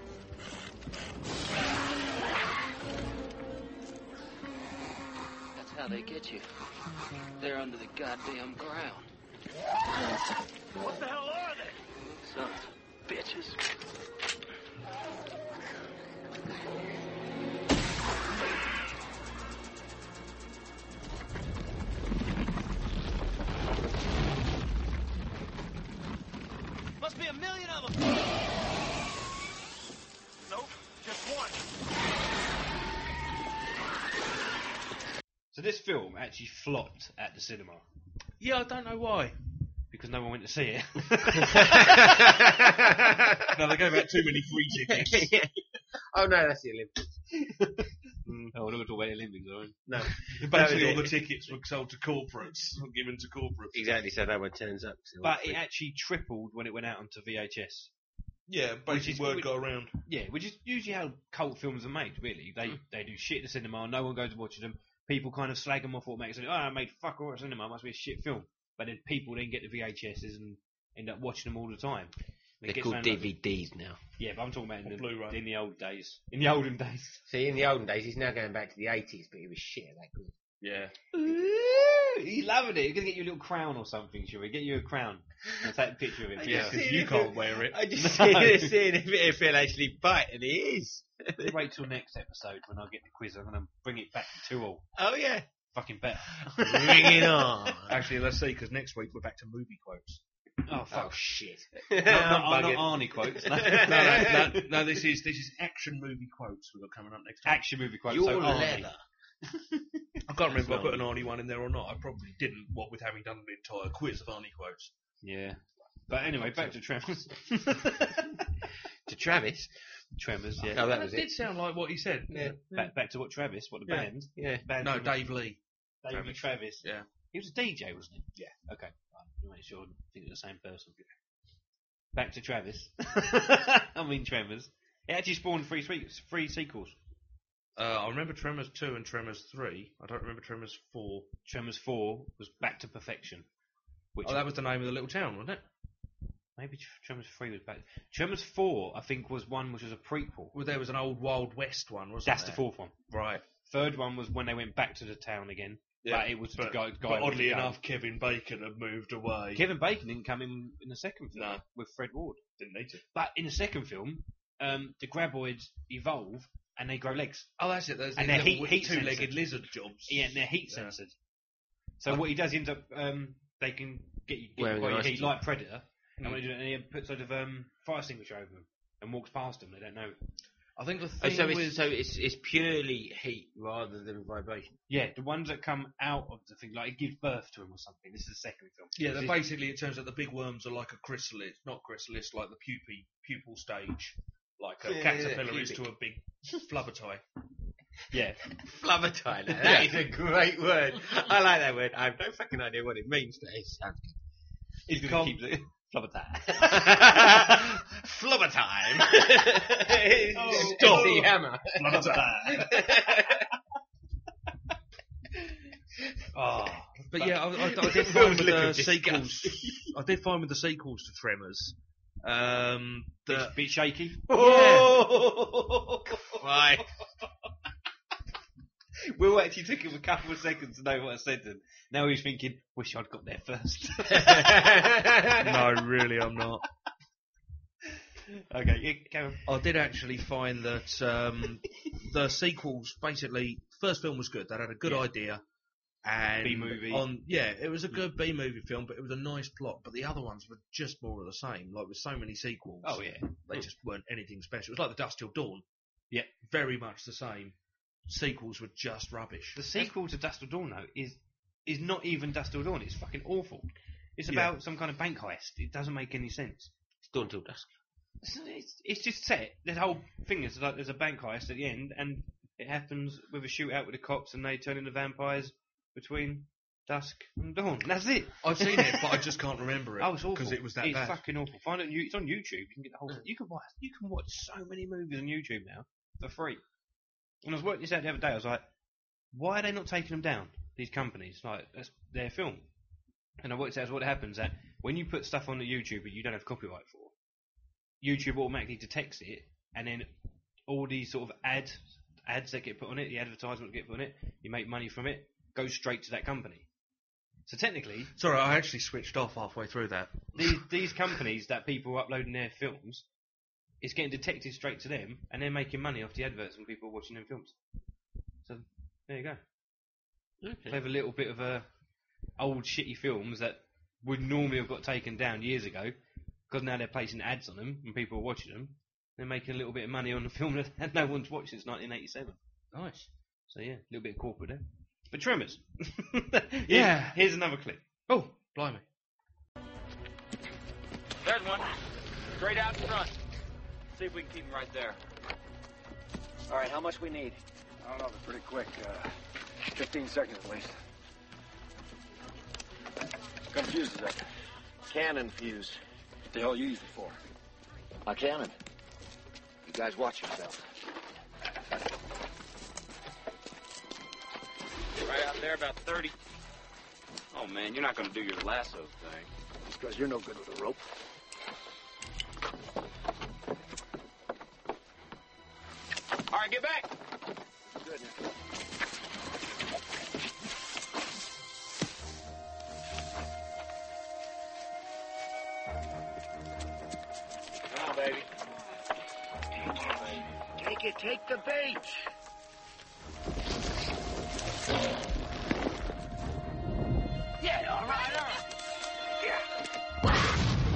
That's how they get you. They're under the goddamn ground. What the hell are they? Sons of bitches. Must be a million of them. Nope, just one. So this film actually flopped at the cinema Yeah, I don't know why. because no one went to see it. No, they gave out too many free tickets. Oh no, that's the Olympics. Mm, oh, we're not talking about the Olympics, are we? No. Basically, That all the was it. tickets were sold to corporates, given to corporates. Exactly, so no one turns up. So But it actually tripled when it went out onto V H S. Yeah, Which basically is- word which- got around. Yeah, which is usually how cult films are made, really. They they do shit at the cinema, no one goes watching them. People kind of slag them off automatically. Oh, I made fuck all at cinema, it must be a shit film. But then people then get the V H Ss and end up watching them all the time. It They're gets called around D like- V Ds now. Yeah, but I'm talking about in Or the, Blu-ray. in the old days. In the olden days. See, in the olden days, he's now going back to the eighties, but he was shit at that good. Yeah. He's loving it. He's going to get you a little crown or something, shall we? Get you a crown and take a picture of it. for Yeah, you. because you can't wear it. I just No. see it, seeing if, if it'll actually bite, and it is. Wait till next episode when I get the quiz. I'm going to bring it back to two all. Oh yeah. Fucking better. Bring it on. Actually, let's see, because next week we're back to movie quotes. Oh, fuck. Oh, shit. Not, I'm not, not bugging. Arnie quotes. No, no, no, no, no, this is this is action movie quotes we've got coming up next time. Action movie quotes. Your so Arnie. leather. I can't remember if I put an Arnie one in there or not. I probably didn't, what with having done an entire quiz of Arnie quotes. Yeah. But anyway, back to Tremors. To Travis. Tremors, yeah. Oh, that That was did it. sound like what he said. Yeah. Back, back to what Travis, what the Yeah. band. Yeah. Band No, from- Dave Lee. Dave Travis. Lee Travis. Yeah. He was a D J, wasn't he? Yeah. Okay. I'll make sure I think it's the same person. Back to Travis. I mean Tremors. It actually spawned three, three, three sequels. Uh, I remember Tremors two and Tremors three. I don't remember Tremors four. Tremors four was Back to Perfection. Which Oh, that was the name of the little town, wasn't it? Maybe Tremors three was back. Tremors four, I think, was one which was a prequel. Well, there was an old Wild West one, wasn't That's there? the fourth one. Right. Third one was when they went back to the town again. Yeah, but it was but, the guy. but guy oddly was young. enough, Kevin Bacon had moved away. Kevin Bacon didn't come in in the second film No. with Fred Ward. Didn't need to. But in the second film, um, the graboids evolve and they grow legs. Oh, that's it. There's And the they're little heat- heat two-legged censored. lizard jobs. Yeah, and they're heat Yeah. censored. So what he does, he ends up, um, they can get you, get Wearing you by an your ice heat cube. like Predator. Mm. And, what he do, and he puts sort of um, fire extinguisher over them and walks past them. They don't know. I think the Oh, thing so it's, with... so it's, it's purely heat rather than vibration. Yeah, the ones that come out of the thing, like it gives birth to them or something. This is the second film. Yeah, This they're is- basically, it turns out the big worms are like a chrysalis, not chrysalis, like the pupae, pupal stage. Like a Yeah, caterpillar yeah, is to a big flubbertie. Yeah. Flubbertie, now. That is a great word. I like that word. I have no fucking idea what it means, but it sounds good. He's going Com- to keep it. Flubber time. Flubber time. Oh, Stop the hammer. Flubber time. Oh, But yeah, I, I, I did It find was with looking the sequels. disgusting. I did find with the sequels to Tremors. Um, bit, the, bit shaky. Oh, right. Will actually took him a couple of seconds to know what I said, and now he's thinking, "Wish I'd got there first." no, really, I'm not. Okay, yeah, carry on. I did actually find that um, the sequels, basically, first film was good. They had a good Yeah. idea. And B-movie. On yeah, it was a good B movie film, but it was a nice plot. But the other ones were just more of the same. Like with so many sequels, Oh yeah, they just weren't anything special. It was like the Dust Till Dawn. Yeah. Very much the same. Sequels were just rubbish. The sequel to Dust Till Dawn though is is not even Dust Till Dawn. It's fucking awful. It's Yeah. about some kind of bank heist. It doesn't make any sense. It's Dawn Till Dusk. It's, it's, it's just set. The whole thing is like there's a bank heist at the end, and it happens with a shootout with the cops, and they turn into vampires between dusk and dawn. That's it. I've seen it, but I just can't remember it. Oh, it's awful. because it was that it's bad. fucking awful. Find it. On, you- it's on YouTube. You can get the whole. You can watch. You can watch so many movies on YouTube now for free. And I was working this out the other day. I was like, why are they not taking them down? These companies, like that's their film. And I worked out what happens that when you put stuff on the YouTube that you don't have copyright for, YouTube automatically detects it, and then all these sort of ads, ads that get put on it, the advertisements that get put on it, you make money from it, goes straight to that company. So technically, Sorry, I actually switched off halfway through that. these these companies that people are uploading their films, it's getting detected straight to them, and they're making money off the adverts and people watching them films. So there you go. Okay. They have a little bit of a old shitty films that would normally have got taken down years ago, because now they're placing ads on them and people are watching them. They're making a little bit of money on the film that no one's watched since nineteen eighty-seven. Nice. So yeah, a little bit of corporate there. But Tremors. Yeah. Here's another clip. Oh, blimey. There's one. Straight out in front. See if we can keep him right there. All right, how much we need? I don't know, but pretty quick. Uh, fifteen seconds at least. What kind of fuse is that? Cannon fuse. What the hell you use it for? A cannon. You guys watch yourself. Right out there, about thirty. Oh, man, you're not going to do your lasso thing. Just because you're no good with a rope. All right, get back. Good. Come on, baby. Take it, take the bait. Yeah, all right, all right. Yeah.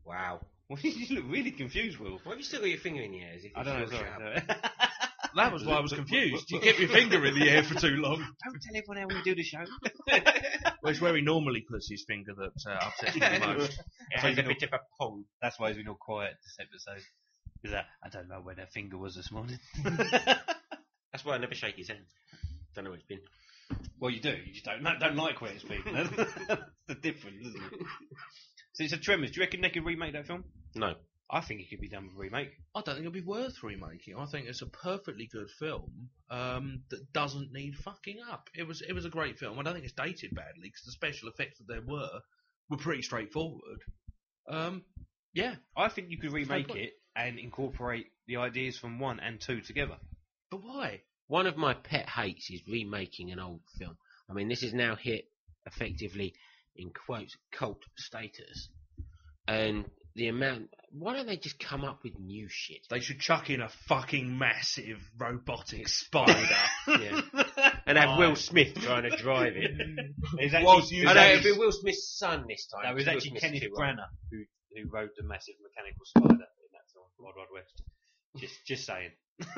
Wow. Well, you look really confused, Will. Why have you still got your finger in the air? As if I it's don't know. your Sorry. shout? That was why I was confused. You kept your finger in the air for too long. Don't tell everyone how we do the show. Well, it's where he normally puts his finger that uh, upsets me the most. It So has he's a been bit of a pong. That's why he's been all quiet this episode. Is that I don't know where that finger was this morning. That's why I never shake his hand. Don't know where it's been. Well, you do. You just don't don't like where it's been. That's the difference, isn't it? So it's a Tremors. Do you reckon they could remake that film? No. I think it could be done with a remake. I don't think it'd be worth remaking. I think it's a perfectly good film um, that doesn't need fucking up. It was it was a great film. I don't think it's dated badly because the special effects that there were were pretty straightforward. Um, yeah, I think you could remake point. it and incorporate the ideas from one and two together. But why? One of my pet hates is remaking an old film. I mean, this has now hit effectively, in quotes, cult status. And the amount... Why don't they just come up with new shit? They should chuck in a fucking massive robotic spider. Yeah. And have Will Smith trying to drive it. It's Whilst actually, you- I know, it'd be Will Smith's son this time. no, it was Will actually Smith's Kenneth too old. Branagh who, who wrote the massive mechanical spider in that film, Wild Wild West. Just, just saying.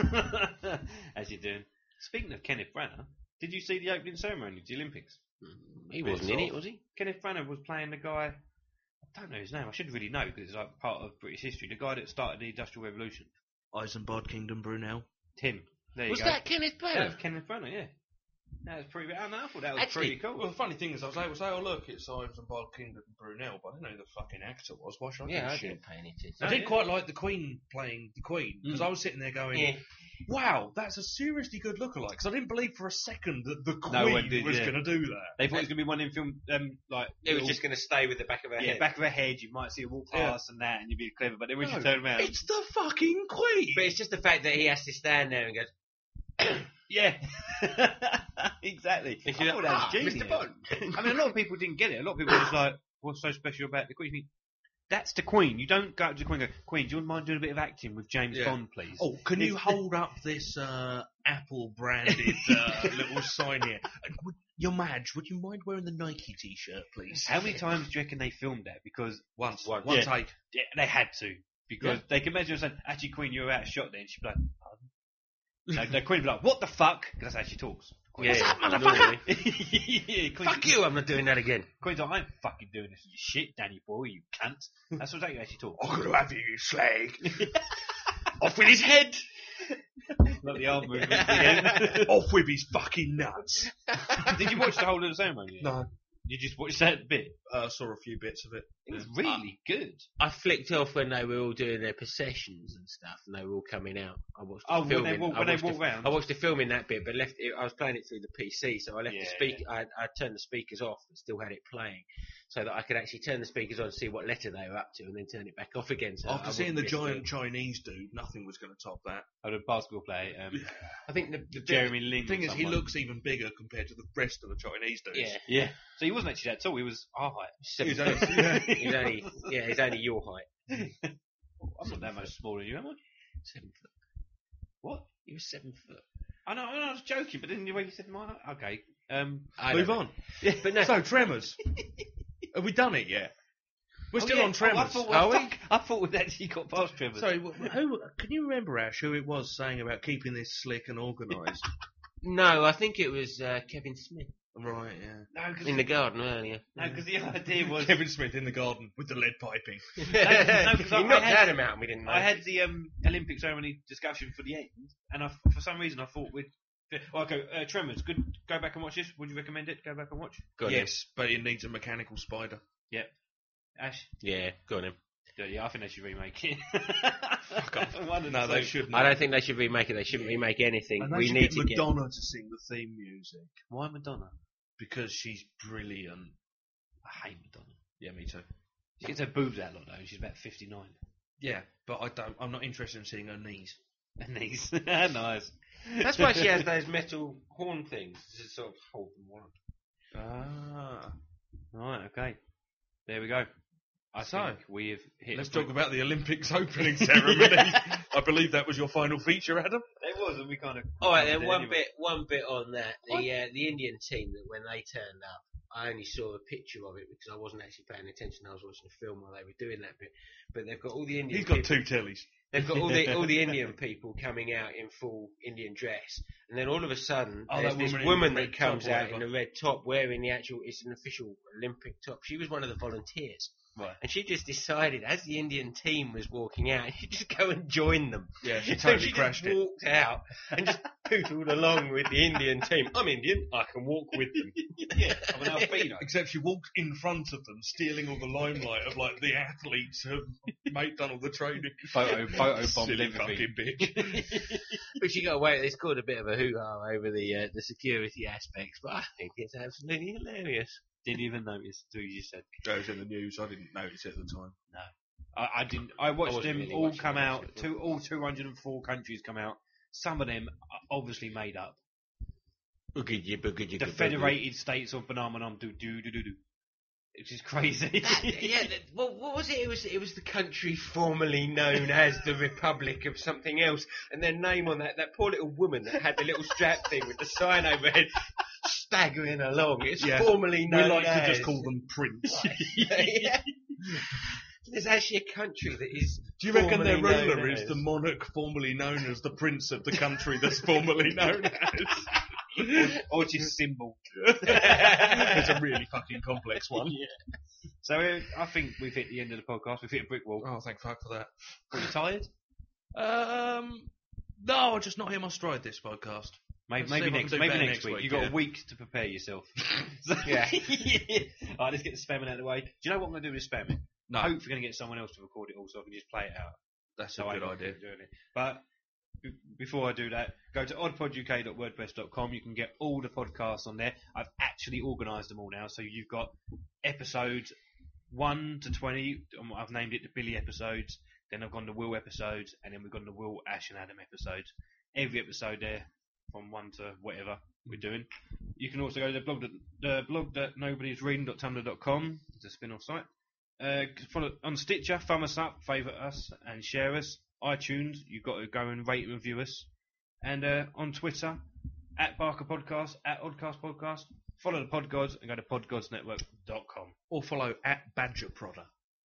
As you're doing. Speaking of Kenneth Branagh, did you see the opening ceremony of the Olympics? He wasn't in it, was he? Kenneth Branagh was playing the guy... I don't know his name. I should really know because it's like part of British history. The guy that started the Industrial Revolution. Isambard Kingdom Brunel. Him. There you Was go. that Kenneth That Branagh? was Kenneth Branagh, yeah. That was pretty... I, know, I thought that was Actually, pretty cool. Well, the funny thing is, I was able to say, oh, look, it's Isambard Kingdom Brunel, but I didn't know who the fucking actor was. Why should I Yeah, give a I shit? didn't pay any attention. I No, did yeah. quite like the Queen playing the Queen, because I was sitting there going, Yeah. wow, that's a seriously good lookalike. Because I didn't believe for a second that the Queen No one did, was yeah. going to do that. They thought it was going to be one in film, um, like... It was little- just going to stay with the back of her Yeah, head. back of her head, you might see her walk Yeah. past and that, and you'd be clever, but then when No, you turn around... It's the fucking Queen! But it's just the fact that he has to stand there and goes, Yeah. Exactly. I And she's thought like, that "Ah, was genius. Mister Bond." I mean, a lot of people didn't get it. A lot of people were just like, what's so special about the Queen? You think, that's the Queen. You don't go up to the Queen and go, Queen, do you mind doing a bit of acting with James Yeah. Bond, please? Oh, can you hold up this uh, Apple-branded uh, little sign here? And would, your Madge, would you mind wearing the Nike T-shirt, please? How many times do you reckon they filmed that? Because Once. Once. One Yeah. take. yeah, they had to. Because Yeah. they can imagine saying, actually, Queen, you were out of shot then. She'd be like, pardon? No, the Queen would be like, what the fuck? Because that's how she talks. Yeah, What's up, normally. yeah, Queen's- Fuck you, I'm not doing that again. Queen's like, I ain't fucking doing this. You shit, Danny boy, you cunt. That's exactly how she talks. I'm going to have you, you slag. Off with his head. Like the arm movement again. Off with his fucking nuts. Did you watch the whole of the ceremony? No. You just watched that bit? Uh, saw a few bits of it. It was really good. I flicked off when they were all doing their processions and stuff, and they were all coming out. I watched the Oh, when film they in- walk- I when they watched walk the, round? I watched the film in that bit, but left. It, I was playing it through the P C, so I left Yeah, the speaker. I, I turned the speakers off and still had it playing, so that I could actually turn the speakers on and see what letter they were up to, and then turn it back off again. So After I seeing the wouldn't miss giant Chinese dude, nothing was going to top that. Oh, the basketball player. Um, I think the, the Jeremy Lin. The thing or is, he someone. looks even bigger compared to the rest of the Chinese dudes. Yeah. Yeah. So he wasn't actually that tall. He was our height. Seven He's only- foot. yeah. He's only, yeah, he's only your height. I'm not that much smaller than you, am I? Seven foot. What? He was seven foot. I know, I know, I was joking, but then the way you said my height. Okay. Um, I Move don't on. know. Yeah, but no. So, Tremors. Have we done it yet? We're oh, still yeah. on Tremors. Oh, I thought, Are we? fuck, I thought we'd actually got past Tremors. Sorry, wh- who can you remember, Ash, who it was saying about keeping this slick and organised? No, I think it was uh, Kevin Smith Right, yeah. No, 'cause in the garden earlier. No, because the idea was Kevin Smith in the garden with the lead piping. no, 'cause he I- knocked I had- that him out and we didn't know. I had the um, Olympic ceremony discussion for the end, and I, for some reason I thought we'd. Oh, okay, uh, Tremors. Good. Go back and watch this. Would you recommend it? Go back and watch. Got him. Yes, but it needs a mechanical spider. Yeah. Ash. Yeah, got him. Yeah, yeah, I think they should remake it. Fuck off. One and No, two. they shouldn't. I don't think they should remake it. They shouldn't remake anything. And they We should need get to get. Madonna to sing the theme music Why Madonna? because she's brilliant. I hate Madonna. Yeah, me too. She gets her boobs out a lot though. She's about fifty-nine. Yeah, but I don't. I'm not interested in seeing her knees. Her knees. Nice. That's why she has those metal horn things to sort of hold them on. Ah. Right. Okay. There we go. I So, think we have hit. Let's a talk point- about the Olympics opening ceremony. I believe that was your final feature, Adam. It was, and we kind of. All right, then covered it one anyway. bit, one bit on that. The uh, the Indian team that when they turned up, I only saw a picture of it because I wasn't actually paying attention. I was watching a film while they were doing that bit. But they've got all the Indian. He's got people, two tellies. They've got all the all the Indian people coming out in full Indian dress, and then all of a sudden Oh, there's that this woman woman in the that red comes top or out in whatever. a red top wearing the actual. It's an official Olympic top. She was one of the volunteers. Right. And she just decided, as the Indian team was walking out, she'd just go and join them. Yeah, she So totally she crashed just it. walked out and just pootled along with the Indian team. I'm Indian, I can walk with them. Yeah, I'm an albino. Except she walked in front of them, stealing all the limelight of like the athletes who have made done all the training. Photo, photo bomb Silly delivery. fucking bitch. But she got away. It's caused a bit of a hoo-ha over the uh, the security aspects, but I think it's absolutely hilarious. Didn't even notice until you just said. That was in the news. I didn't notice it at the time. No. I, I didn't. I watched wasn't them really all watching come it, out. actually. Two, all two hundred and four countries come out. Some of them are obviously made up. The Federated States of Banana do do do do do. Which is crazy. That, yeah, that, well, what was it? It was it was the country formerly known as the Republic of something else, and their name on that that poor little woman that had the little strap thing with the sign overhead, staggering along. It's Yeah. formerly We known like as. to just call them Prince. Yeah. There's actually a country that is. Do you reckon their formerly known ruler is as- the monarch formerly known as the prince of the country that's formerly known as? or just symbol. It's a really fucking complex one. Yeah. So uh, I think we've hit the end of the podcast. We've hit a brick wall. Oh, thank fuck for that. Are you tired? Um, no, I'll just not hear my stride this podcast. Maybe, Let's see maybe what I next, can do maybe better next next week. week, You've got yeah. a week to prepare yourself. So, Yeah. All right, let's get the spamming out of the way. Do you know what I'm going to do with spamming? No. I hope we're going to get someone else to record it all so I can just play it out. That's So a I good don't idea. keep doing it. But b- before I do that, go to odd pod U K dot wordpress dot com. You can get all the podcasts on there. I've actually organised them all now. So you've got episodes one to twenty. um, I've named it the Billy episodes. Then I've gone to Will episodes. And then we've gone to Will, Ash and Adam episodes. Every episode there, from one to whatever we're doing. You can also go to the blog that, the blog that nobody's reading dot tumblr dot com. It's a spin-off site. Uh, follow on Stitcher, thumb us up, favourite us, and share us. iTunes, you've got to go and rate and review us. And uh, on Twitter, at Barker Podcast, at Oddcast Podcast. Follow the Podgods and go to podgods network dot com. Or follow at Badger Prodder.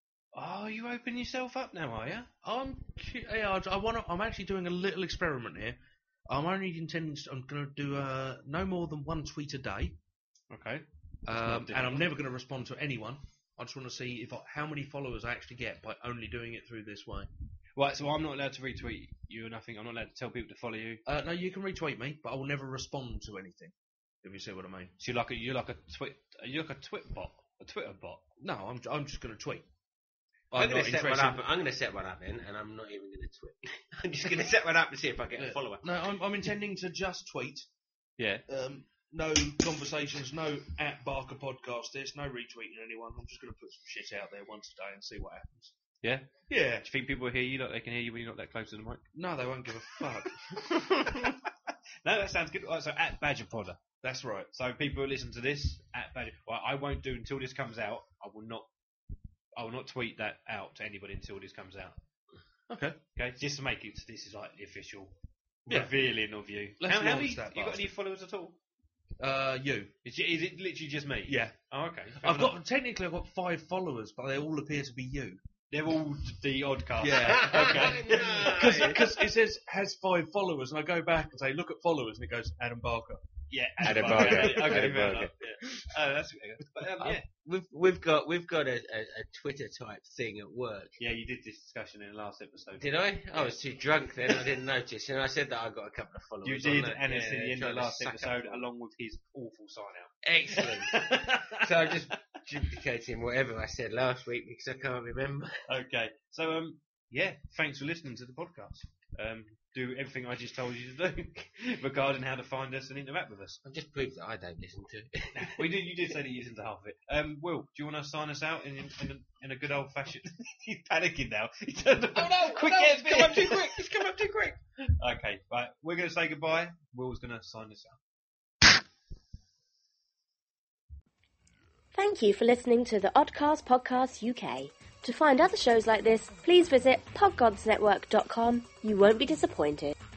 Oh, you open yourself up now, are you? I'm, cu- yeah, I, I want to. I'm actually doing a little experiment here. I'm only intending. To, I'm going to do uh, no more than one tweet a day, Okay. um, and I'm never going to respond to anyone. I just want to see if I, how many followers I actually get by only doing it through this way. Right, so I'm not allowed to retweet you or nothing. I'm not allowed to tell people to follow you. Uh, no, you can retweet me, but I will never respond to anything. If you see what I mean. So you're like a you're like a twit you're like a twit bot, a Twitter bot. No, I'm I'm just going to tweet. I'm, I'm going not to set one interested- up. I'm going to set one up then, and I'm not even going to tweet. I'm just going to set one up and see if I get a Yeah. follower. No, I'm, I'm intending to just tweet. Yeah. Um, no conversations, no at Barker Podcast this, no retweeting anyone. I'm just going to put some shit out there once a day and see what happens. Yeah? Yeah. Do you think people will hear you? Like they can hear you when you're not that close to the mic? No, they won't give a fuck. No, that sounds good. Right, so at Badger Podder. That's right. So people who listen to this at Badger. Well, I won't do until this comes out. I will not. I will not tweet that out to anybody until this comes out. Okay. Okay, just to make it. This is like the official Yeah. revealing of you. Let's how, how launch many, that you got any bastard. followers at all? Uh, you. Is, it- is it literally just me? Yeah. Oh, okay. Fair I've enough. got technically I've got five followers, but they all appear to be you. They're all the Oddcast. Yeah. okay. Because it says has five followers, and I go back and say look at followers, and it goes Adam Barker. Yeah. Adam Barker. Barker. Okay, Adam fair Barker. enough. Yeah. Oh, that's but, um, yeah. We've we've got we've got a, a, a Twitter type thing at work. Yeah, you did this discussion in the last episode. Did I? I was too drunk then. I didn't notice, and I said that I got a couple of followers. You on did, that. and Yeah, it's in the end of trying the to last suck up episode, all- along with his awful sign out. Excellent. So I'm just duplicating whatever I said last week because I can't remember. Okay, so um, yeah, thanks for listening to the podcast. Um, do everything I just told you to do regarding how to find us and interact with us. I've just proved that I don't listen to it. We did. You did say that you listened to half of it. Um, Will, do you want to sign us out in in, in, a, in a good old fashioned? He's panicking now. He turned Oh no! quick, no, get it's come up too quick. It's come up too quick. Okay, right. We're going to say goodbye. Will's going to sign us out. Thank you for listening to the Oddcast Podcast U K. To find other shows like this, please visit podgods network dot com. You won't be disappointed.